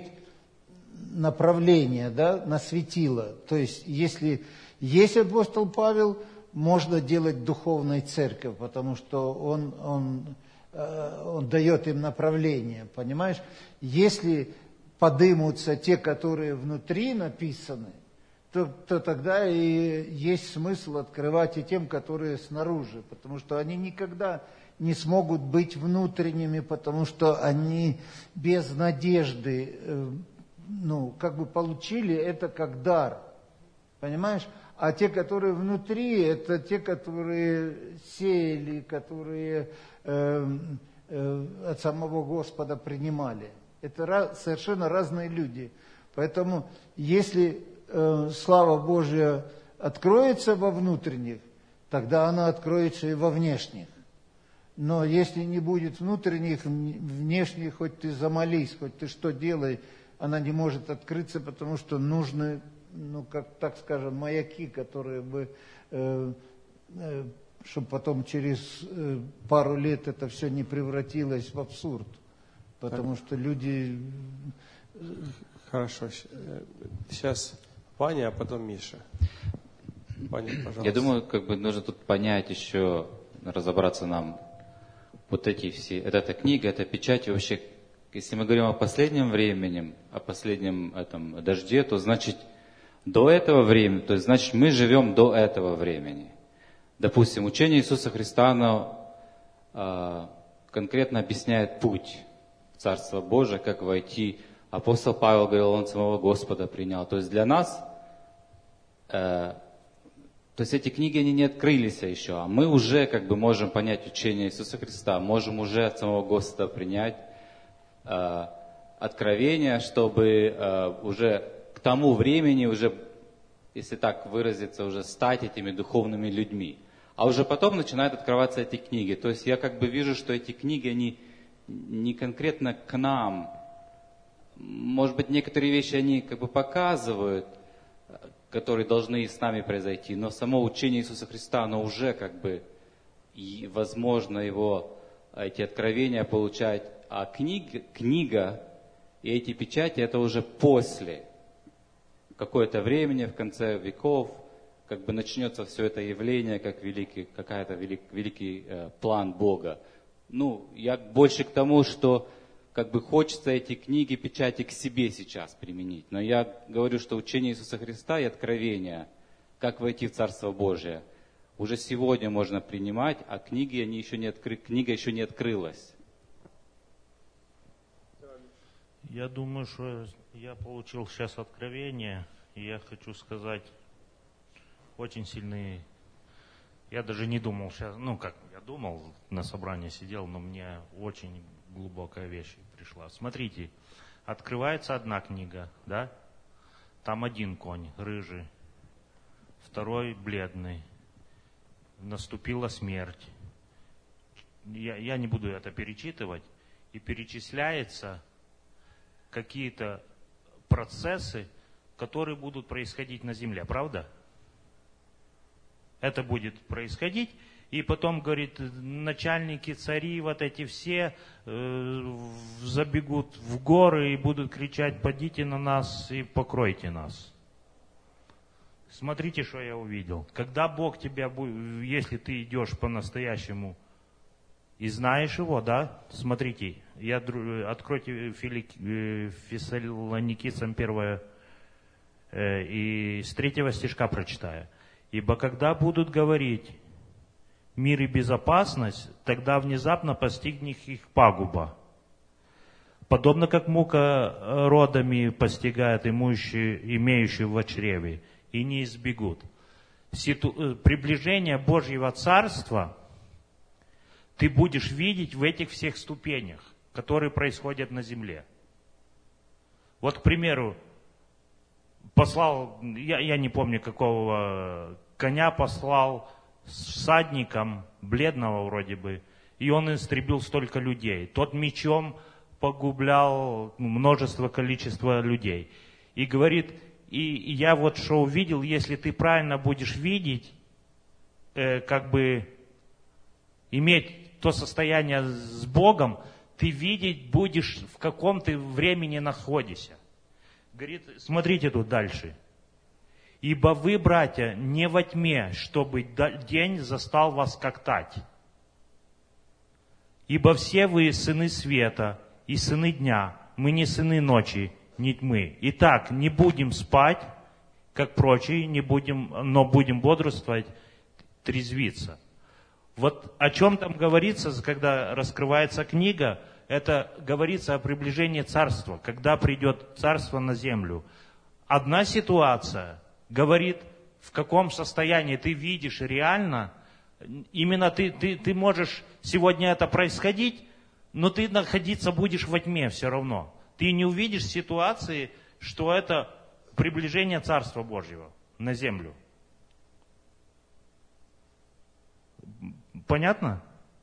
направление, да, на светило. То есть, если есть апостол Павел, можно делать духовной церковь, потому что он, он, э, он дает им направление, понимаешь? Если подымутся те, которые внутри написаны, то, то тогда и есть смысл открывать и тем, которые снаружи, потому что они никогда не смогут быть внутренними, потому что они без надежды, э, ну, как бы получили это как дар, понимаешь? А те, которые внутри, это те, которые сеяли, которые э, э, от самого Господа принимали. Это ra- совершенно разные люди. Поэтому, если э, слава Божья откроется во внутренних, тогда она откроется и во внешних. Но если не будет внутренних, внешних, хоть ты замолись, хоть ты что делай, она не может открыться, потому что нужны, ну, как так скажем, маяки, которые бы, э, э, чтобы потом через э, пару лет это все не превратилось в абсурд. Потому что люди... Хорошо. Сейчас Ваня, а потом Миша. Ваня, пожалуйста. Я думаю, как бы нужно тут понять еще, разобраться нам, вот эти все, это, эта книга, эта печать, и вообще, если мы говорим о последнем времени, о последнем этом дожде, то значит до этого времени, то есть значит мы живем до этого времени. Допустим, учение Иисуса Христа, оно э, конкретно объясняет путь в Царство Божие, как войти. Апостол Павел говорил, он самого Господа принял. То есть для нас, э, то есть эти книги, они не открылись еще, а мы уже как бы можем понять учение Иисуса Христа, можем уже от самого Господа принять э, откровение, чтобы э, уже к тому времени, уже, если так выразиться, уже стать этими духовными людьми. А уже потом начинают открываться эти книги. То есть я как бы вижу, что эти книги, они не конкретно к нам. Может быть, некоторые вещи они как бы показывают, которые должны с нами произойти, но само учение Иисуса Христа, оно уже как бы, и возможно его, эти откровения получать, а книга, книга и эти печати, это уже после. какое-то время, в конце веков, как бы начнется все это явление, как великий, какая-то велик, великий э, план Бога. Ну, я больше к тому, что как бы хочется эти книги, печати к себе сейчас применить. Но я говорю, что учение Иисуса Христа и откровение, как войти в Царство Божие, уже сегодня можно принимать, а книги, они еще не откры... книга еще не открылась. Я думаю, что я получил сейчас откровение, и я хочу сказать, очень сильные. Я даже не думал сейчас, ну как, я думал, на собрании сидел, но мне очень глубокая вещь пришла. Смотрите, открывается одна книга, да? Там один конь, рыжий, второй бледный. Наступила смерть. Я, я не буду это перечитывать. И перечисляется какие-то процессы, которые будут происходить на земле, правда? Это будет происходить, и потом, говорит, начальники, цари, вот эти все э, забегут в горы и будут кричать: «Подите на нас и покройте нас». Смотрите, что я увидел. Когда Бог тебя, если ты идешь по-настоящему и знаешь Его, да, смотрите, я, откройте Фессалоникийцам первое, э, и с третьего стишка прочитаю. «Ибо когда будут говорить мир и безопасность, тогда внезапно постигнет их пагуба. Подобно как мука родами постигает имущие, имеющие в чреве, и не избегут». Ситу... Приближение Божьего Царства ты будешь видеть в этих всех ступенях, которые происходят на земле. Вот, к примеру, послал, я, я не помню, какого коня послал с всадником, бледного вроде бы, и он истребил столько людей. Тот мечом погублял множество количества людей. И говорит, и, и я вот что увидел, если ты правильно будешь видеть, э, как бы иметь то состояние с Богом, ты видеть будешь, в каком ты времени находишься. Говорит, смотрите тут дальше. «Ибо вы, братья, не во тьме, чтобы день застал вас как тать. Ибо все вы сыны света и сыны дня, мы не сыны ночи, не тьмы. Итак, не будем спать, как прочие, не будем, но будем бодрствовать, трезвиться». Вот о чем там говорится, когда раскрывается книга, это говорится о приближении царства, когда придет царство на землю. Одна ситуация говорит, в каком состоянии ты видишь реально, именно ты, ты, ты можешь сегодня это происходить, но ты находиться будешь во тьме все равно. Ты не увидишь ситуации, что это приближение Царства Божьего на землю. Понятно?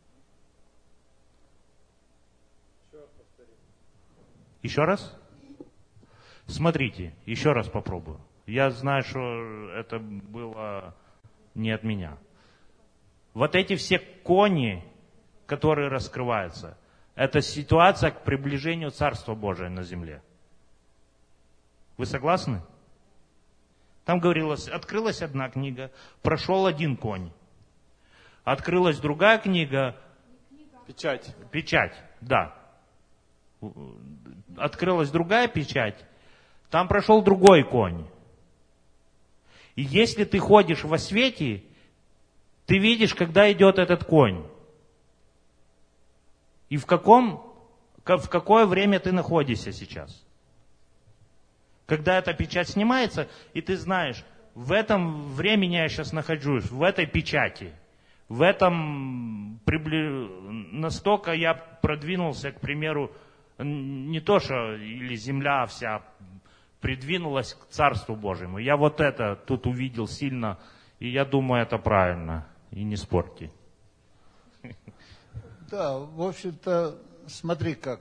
Еще раз? Смотрите, еще раз попробую. Я знаю, что это было не от меня. Вот эти все кони, которые раскрываются, это ситуация к приближению Царства Божия на земле. Вы согласны? Там говорилось, открылась одна книга, прошел один конь. Открылась другая книга. Печать. Печать, да. Открылась другая печать, там прошел другой конь. И если ты ходишь во свете, ты видишь, когда идет этот конь. И в каком, в какое время ты находишься сейчас. Когда эта печать снимается, и ты знаешь, в этом времени я сейчас нахожусь, в этой печати. В этом прибли... настолько я продвинулся, к примеру, не то, что или земля вся придвинулась к Царству Божьему. Я вот это тут увидел сильно, и я думаю, это правильно. И не спорьте. Да, в общем-то, смотри как.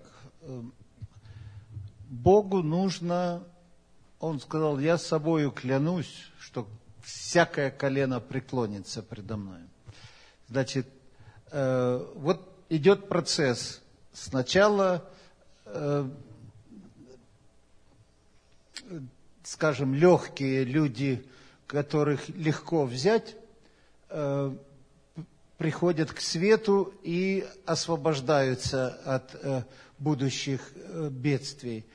Богу нужно, Он сказал, я собою клянусь, что всякое колено преклонится предо мной. Значит, э, вот идет процесс. Сначала э, скажем, легкие люди, которых легко взять, приходят к свету и освобождаются от будущих бедствий.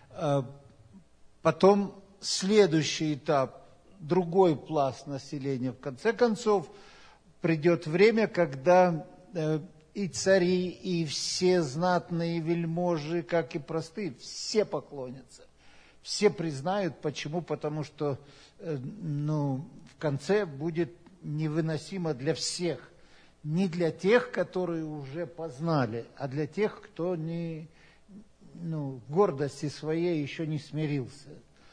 Потом следующий этап, другой пласт населения. В конце концов, придет время, когда и цари, и все знатные вельможи, как и простые, все поклонятся. Все признают. Почему? Потому что ну, в конце будет невыносимо для всех. Не для тех, которые уже познали, а для тех, кто не, ну, гордости своей еще не смирился.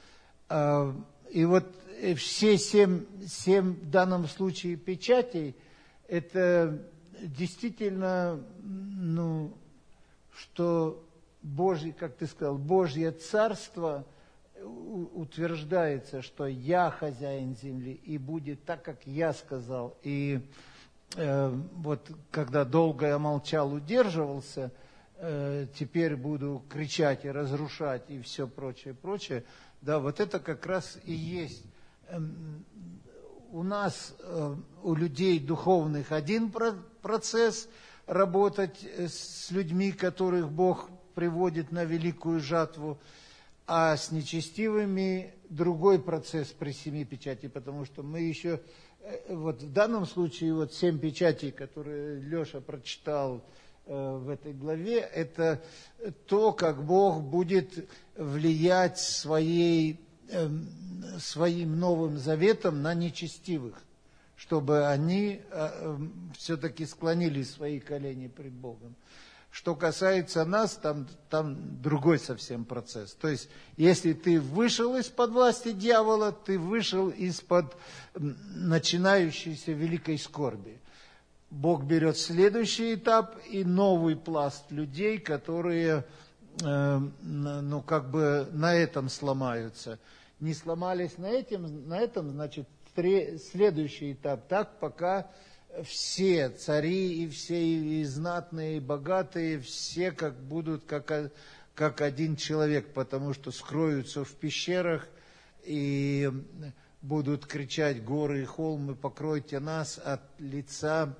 И вот все семь, семь в данном случае печатей, это действительно, ну, что Божье, как ты сказал, Божье Царство утверждается, что я хозяин земли, и будет так, как я сказал. И э, вот когда долго я молчал, удерживался, э, теперь буду кричать и разрушать, и все прочее, прочее. Да, вот это как раз и есть. Э, у нас, э, у людей духовных, один про- процесс работать с людьми, которых Бог приводит на великую жатву, а с нечестивыми другой процесс при семи печати, потому что мы еще, вот в данном случае, вот семь печатей, которые Леша прочитал э, в этой главе, это то, как Бог будет влиять своей, э, своим Новым Заветом на нечестивых, чтобы они э, все-таки склонили свои колени пред Богом. Что касается нас, там, там другой совсем процесс. То есть, если ты вышел из-под власти дьявола, ты вышел из-под начинающейся великой скорби. Бог берет следующий этап и новый пласт людей, которые, э, ну, как бы на этом сломаются. Не сломались на этом, на этом, значит, следующий этап. Так, пока все цари и все и знатные, и богатые, все как будут как, как один человек, потому что скроются в пещерах и будут кричать: горы и холмы, покройте нас от лица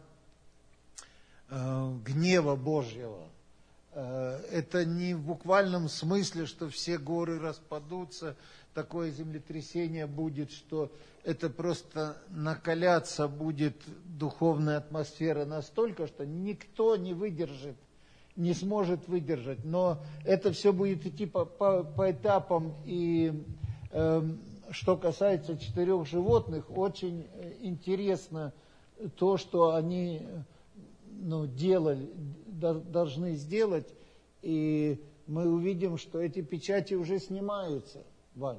э, гнева Божьего. Э, это не в буквальном смысле, что все горы распадутся, такое землетрясение будет, что это просто накаляться будет духовная атмосфера настолько, что никто не выдержит, не сможет выдержать. Но это все будет идти по, по, по этапам. И э, что касается четырех животных, очень интересно то, что они ну, делали, должны сделать. И мы увидим, что эти печати уже снимаются, Ваня.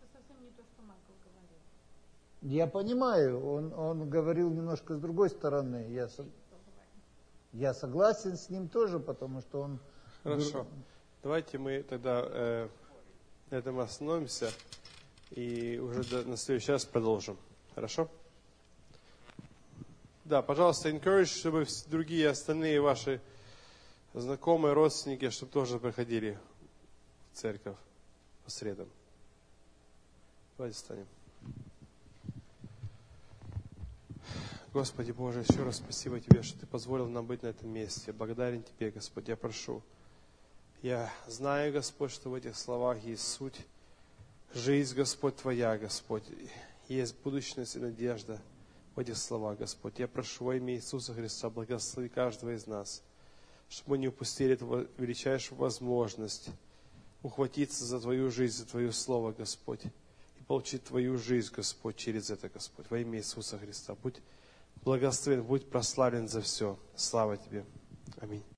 Я понимаю, он, он говорил немножко с другой стороны. Я, со, я согласен с ним тоже, потому что он... Хорошо. Давайте мы тогда э, на этом остановимся и уже до, на следующий раз продолжим. Хорошо? Да, пожалуйста, encourage, чтобы другие остальные ваши знакомые, родственники, чтобы тоже приходили в церковь по средам. Давайте встанем. Господи Боже, еще раз спасибо Тебе, что Ты позволил нам быть на этом месте. Я благодарен Тебе, Господь, я прошу. Я знаю, Господь, что в этих словах есть суть, жизнь, Господь, Твоя, Господь. Есть будущность и надежда в этих словах, Господь. Я прошу во имя Иисуса Христа, благослови каждого из нас, чтобы мы не упустили эту величайшую возможность ухватиться за Твою жизнь, за Твое Слово, Господь, и получить Твою жизнь, Господь, через это, Господь, во имя Иисуса Христа. Будь благословен, будь прославлен за все. Слава Тебе. Аминь.